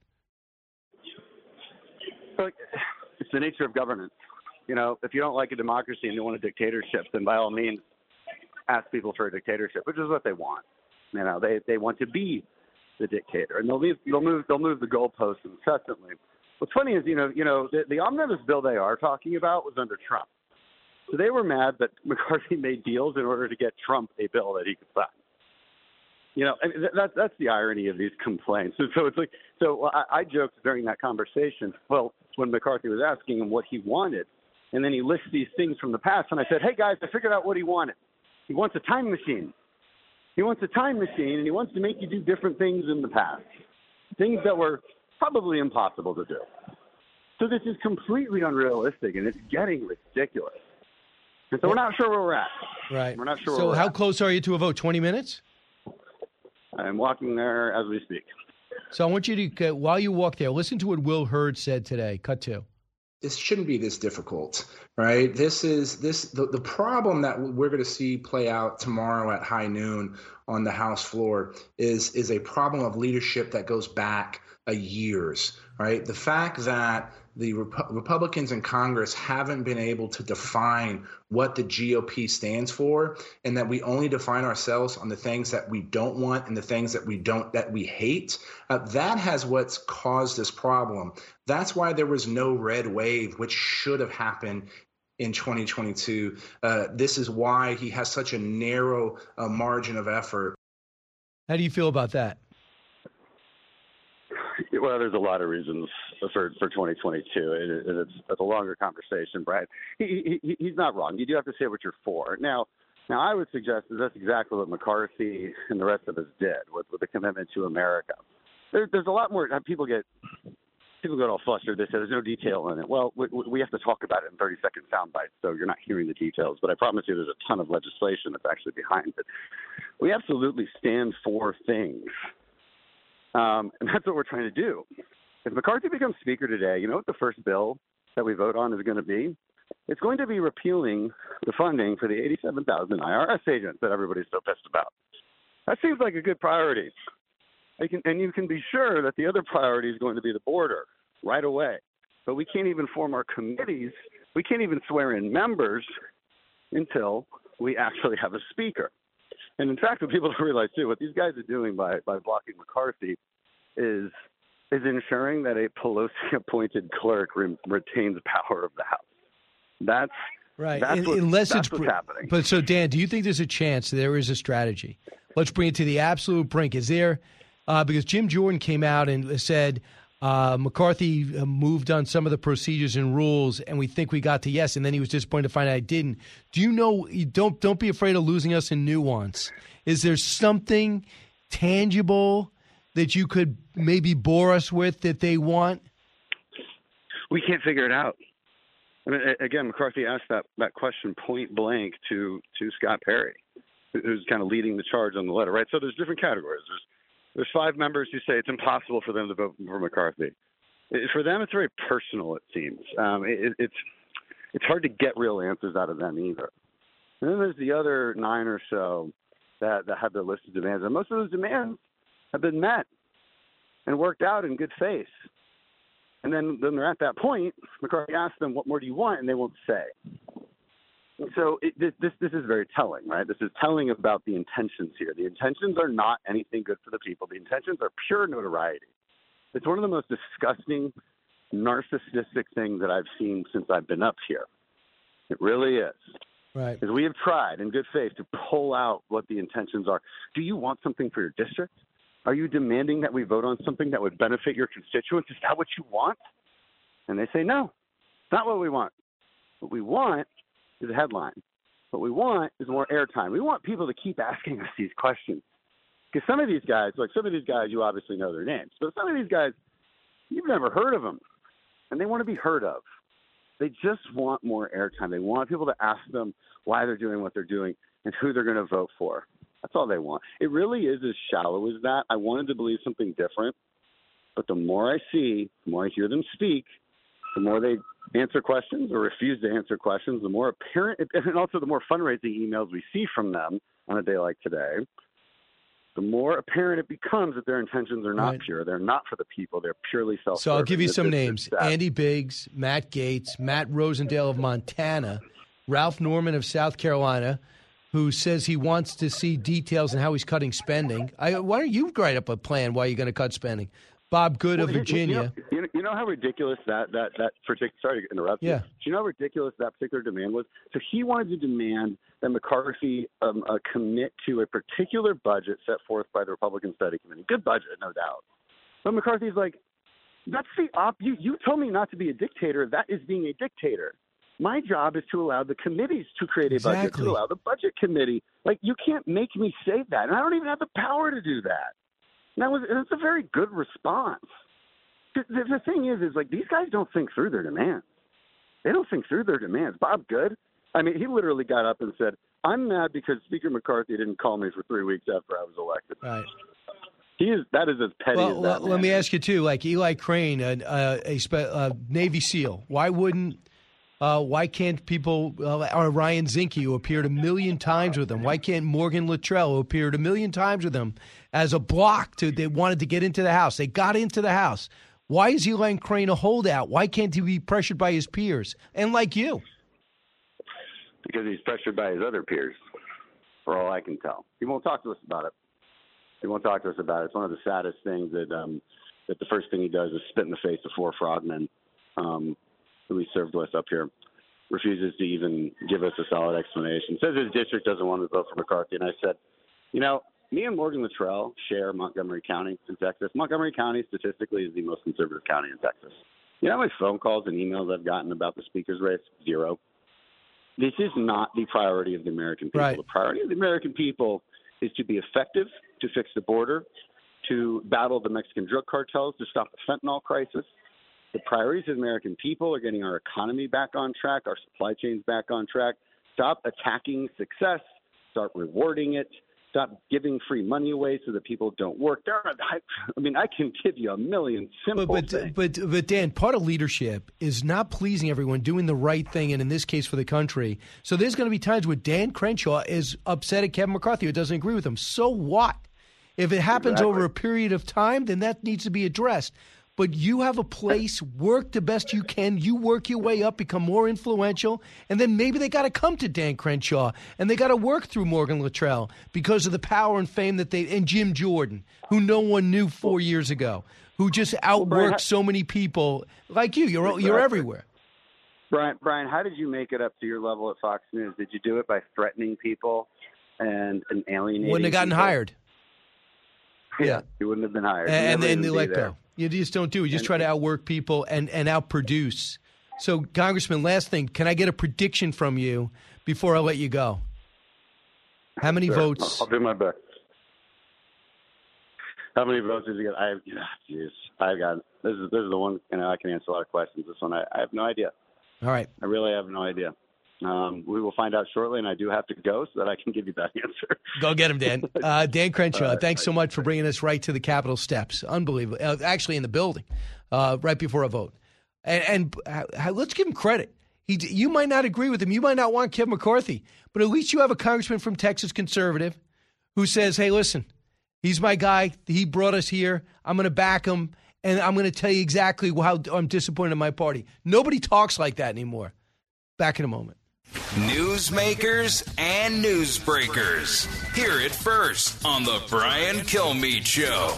Look, it's the nature of governance. You know, if you don't like a democracy and you want a dictatorship, then by all means, ask people for a dictatorship, which is what they want. You know, they they want to be the dictator, and they'll move they'll move they'll move the goalposts incessantly. What's funny is, you know, you know, the, the omnibus bill they are talking about was under Trump, so they were mad that McCarthy made deals in order to get Trump a bill that he could sign. You know, and that's that's the irony of these complaints. So, so it's like, so I, I joked during that conversation. Well, when McCarthy was asking him what he wanted, and then he lists these things from the past, and I said, hey guys, I figured out what he wanted. He wants a time machine. He wants a time machine, and he wants to make you do different things in the past, things that were probably impossible to do. So this is completely unrealistic, and it's getting ridiculous. And so we're not sure where we're at. Right. We're not sure So where we're how at. close are you to a vote? twenty minutes? I'm walking there as we speak. So I want you to, uh, while you walk there, listen to what Will Hurd said today. Cut two. This shouldn't be this difficult, right? This is this the, the problem that we're going to see play out tomorrow at high noon on the House floor is is a problem of leadership that goes back a years, right? The fact that the Rep- Republicans in Congress haven't been able to define what the G O P stands for, and that we only define ourselves on the things that we don't want and the things that we don't that we hate. Uh, that has what's caused this problem. That's why there was no red wave, which should have happened in twenty twenty-two. Uh, this is why he has such a narrow uh, margin of effort. How do you feel about that? Well, there's a lot of reasons for for twenty twenty-two. It, it, it's, it's a longer conversation, Brian. He, he, he's not wrong. You do have to say what you're for. Now, now I would suggest that that's exactly what McCarthy and the rest of us did with, with the commitment to America. There, there's a lot more. People get people get all flustered. They say there's no detail in it. Well, we, we have to talk about it in thirty second sound bites, so you're not hearing the details. But I promise you, there's a ton of legislation that's actually behind it. We absolutely stand for things. Um, and that's what we're trying to do. If McCarthy becomes Speaker today, you know what the first bill that we vote on is going to be? It's going to be repealing the funding for the eighty-seven thousand I R S agents that everybody's so pissed about. That seems like a good priority. You can, and you can be sure that the other priority is going to be the border right away. But we can't even form our committees. We can't even swear in members until we actually have a Speaker. And in fact, what people don't realize too, what these guys are doing by, by blocking McCarthy is is ensuring that a Pelosi-appointed clerk re- retains power of the House. That's Right. That's, In, what, unless that's it's what's br- happening. But so, Dan, do you think there's a chance there is a strategy? Let's bring it to the absolute brink. Is there, uh, because Jim Jordan came out and said uh, McCarthy moved on some of the procedures and rules, and we think we got to yes, and then he was disappointed to find out I didn't. Do you know, you don't, don't be afraid of losing us in nuance. Is there something tangible that you could maybe bore us with that they want? We can't figure it out. I mean, again, McCarthy asked that, that question point blank to, to Scott Perry, who's kind of leading the charge on the letter, right? So there's different categories. There's there's five members who say it's impossible for them to vote for McCarthy. It, for them, it's very personal, it seems. Um, it, it's it's hard to get real answers out of them either. And then there's the other nine or so that, that have their list of demands, and most of those demands have been met and worked out in good faith. And then, then they're at that point, McCarthy asks them, what more do you want? And they won't say. So it, this, this this is very telling, right? This is telling about the intentions here. The intentions are not anything good for the people. The intentions are pure notoriety. It's one of the most disgusting, narcissistic things that I've seen since I've been up here. It really is. Right. Because we have tried in good faith to pull out what the intentions are. Do you want something for your district? Are you demanding that we vote on something that would benefit your constituents? Is that what you want? And they say, no, it's not what we want. What we want is a headline. What we want is more airtime. We want people to keep asking us these questions. Because some of these guys, like some of these guys, you obviously know their names. But some of these guys, you've never heard of them. And they want to be heard of. They just want more airtime. They want people to ask them why they're doing what they're doing and who they're going to vote for. That's all they want. It really is as shallow as that. I wanted to believe something different. But the more I see, the more I hear them speak, the more they answer questions or refuse to answer questions, the more apparent, and also the more fundraising emails we see from them on a day like today, the more apparent it becomes that their intentions are not Right. pure. They're not for the people. They're purely self-serving. So I'll give you It's- some it's- names. it's sad. Andy Biggs, Matt Gaetz, Matt Rosendale of Montana, Ralph Norman of South Carolina, who says he wants to see details on how he's cutting spending. I, why don't you write up a plan why you're going to cut spending? Bob Good of Well, you- Virginia. You know, you know how ridiculous that that that particular. Sorry to interrupt. you. Yeah. Do you know how ridiculous that particular demand was? So he wanted to demand that McCarthy um, uh, commit to a particular budget set forth by the Republican Study Committee. Good budget, no doubt. But McCarthy's like, that's the op. You you told me not to be a dictator. That is being a dictator. My job is to allow the committees to create a budget, Exactly. to allow the budget committee. Like, you can't make me say that, and I don't even have the power to do that. And that was that's a very good response. The, the, the thing is, is like these guys don't think through their demands. They don't think through their demands. Bob Good, I mean, he literally got up and said, "I'm mad because Speaker McCarthy didn't call me for three weeks after I was elected." Right. He is that is as petty Well, as that. let man me is. ask you, too, like Eli Crane, a, a, a, spe- a Navy SEAL, why wouldn't Uh, why can't people, uh, or Ryan Zinke, who appeared a million times with him, why can't Morgan Luttrell, who appeared a million times with him, as a block to, they wanted to get into the House. They got into the House. Why is Eli Crane a holdout? Why can't he be pressured by his peers? And like you. Because he's pressured by his other peers, for all I can tell. He won't talk to us about it. He won't talk to us about it. It's one of the saddest things that um, that the first thing he does is spit in the face of four frogmen um, who he served with up here. Refuses to even give us a solid explanation. Says his district doesn't want to vote for McCarthy. And I said, you know, me and Morgan Luttrell share Montgomery County in Texas. Montgomery County statistically is the most conservative county in Texas. You know how many phone calls and emails I've gotten about the speaker's race? Zero. This is not the priority of the American people. Right. The priority of the American people is to be effective, to fix the border, to battle the Mexican drug cartels, to stop the fentanyl crisis. The priorities of the American people are getting our economy back on track, our supply chains back on track. Stop attacking success. Start rewarding it. Stop giving free money away so that people don't work. There are, I, I mean, I can give you a million simple But, things. but, but, but, Dan, part of leadership is not pleasing everyone, doing the right thing, and in this case for the country. So there's going to be times where Dan Crenshaw is upset at Kevin McCarthy or doesn't agree with him. So what? If it happens Exactly. over a period of time, then that needs to be addressed. But you have a place, work the best you can. You work your way up, become more influential, and then maybe they got to come to Dan Crenshaw and they got to work through Morgan Luttrell because of the power and fame that they and Jim Jordan, who no one knew four years ago, who just outworked so many people like you. You're you're Exactly. everywhere. Brian, Brian, how did you make it up to your level at Fox News? Did you do it by threatening people and, and alienating Wouldn't have gotten people? hired. Yeah, Yeah. you wouldn't have been hired. You'd And never then they even let be there. go. You just don't do it. You just And- try to outwork people and, and outproduce. So, Congressman, last thing, can I get a prediction from you before I let you go? How many Sure. votes? I'll do my best. How many votes did you get? I have, jeez, I got this is this is the one. You know, I can answer a lot of questions. This one, I, I have no idea. All right. I really have no idea. Um, we will find out shortly, and I do have to go so that I can give you that answer. Go get him, Dan. Uh, Dan Crenshaw, Uh, thanks so much for bringing us right to the Capitol steps. Unbelievable. Uh, actually, in the building, uh, right before a vote. And, and uh, let's give him credit. He, you might not agree with him. You might not want Kevin McCarthy, but at least you have a congressman from Texas, conservative, who says, hey, listen, he's my guy. He brought us here. I'm going to back him, and I'm going to tell you exactly how I'm disappointed in my party. Nobody talks like that anymore. Back in a moment. Newsmakers and newsbreakers. Hear it first on the Brian Kilmeade Show.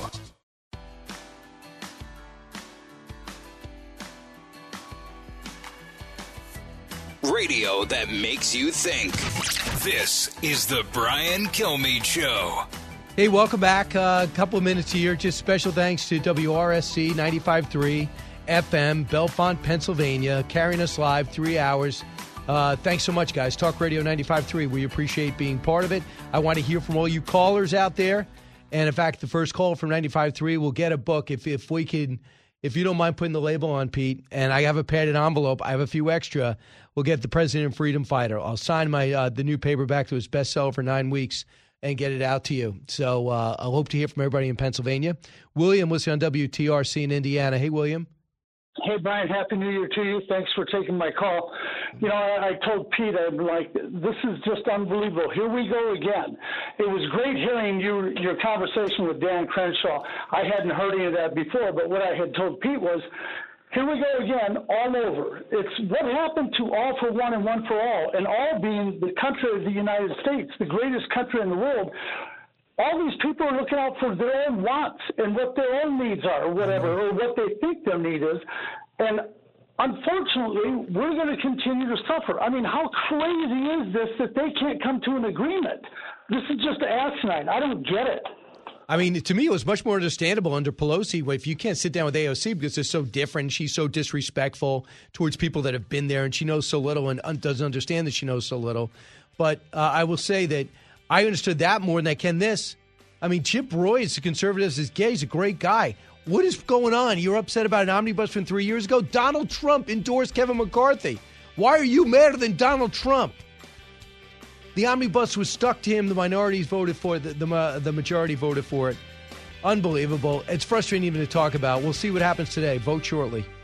Radio that makes you think. This is the Brian Kilmeade Show. Hey, welcome back. A uh, couple of minutes here. Just special thanks to W R S C ninety-five point three F M, Bellefonte, Pennsylvania, carrying us live three hours. Uh, thanks so much, guys. Talk Radio ninety-five point three. We appreciate being part of it. I want to hear from all you callers out there. And in fact, the first call from ninety-five point three will get a book if if we can, if you don't mind putting the label on, Pete. And I have a padded envelope. I have a few extra. We'll get the President Freedom Fighter. I'll sign my uh, the new paperback that was bestseller for nine weeks and get it out to you. So uh, I hope to hear from everybody in Pennsylvania. William, listening on W T R C in Indiana. Hey, William. Hey, Brian, Happy New Year to you. Thanks for taking my call. You know, I, I told Pete, I'm like, this is just unbelievable. Here we go again. It was great hearing you, your conversation with Dan Crenshaw. I hadn't heard any of that before, but what I had told Pete was, here we go again, all over. It's what happened to all for one and one for all, and all being the country of the United States, the greatest country in the world. All these people are looking out for their own wants and what their own needs are or whatever, or what they think their need is. And unfortunately, we're going to continue to suffer. I mean, how crazy is this that they can't come to an agreement? This is just asinine. I don't get it. I mean, to me, it was much more understandable under Pelosi. If you can't sit down with A O C because they're so different, she's so disrespectful towards people that have been there, and she knows so little and doesn't understand that she knows so little. But uh, I will say that I understood that more than I can this. I mean, Chip Roy is a conservative, is gay, he's a great guy. What is going on? You're upset about an omnibus from three years ago? Donald Trump endorsed Kevin McCarthy. Why are you madder than Donald Trump? The omnibus was stuck to him. The minorities voted for it. The, the, uh, the majority voted for it. Unbelievable. It's frustrating even to talk about. We'll see what happens today. Vote shortly.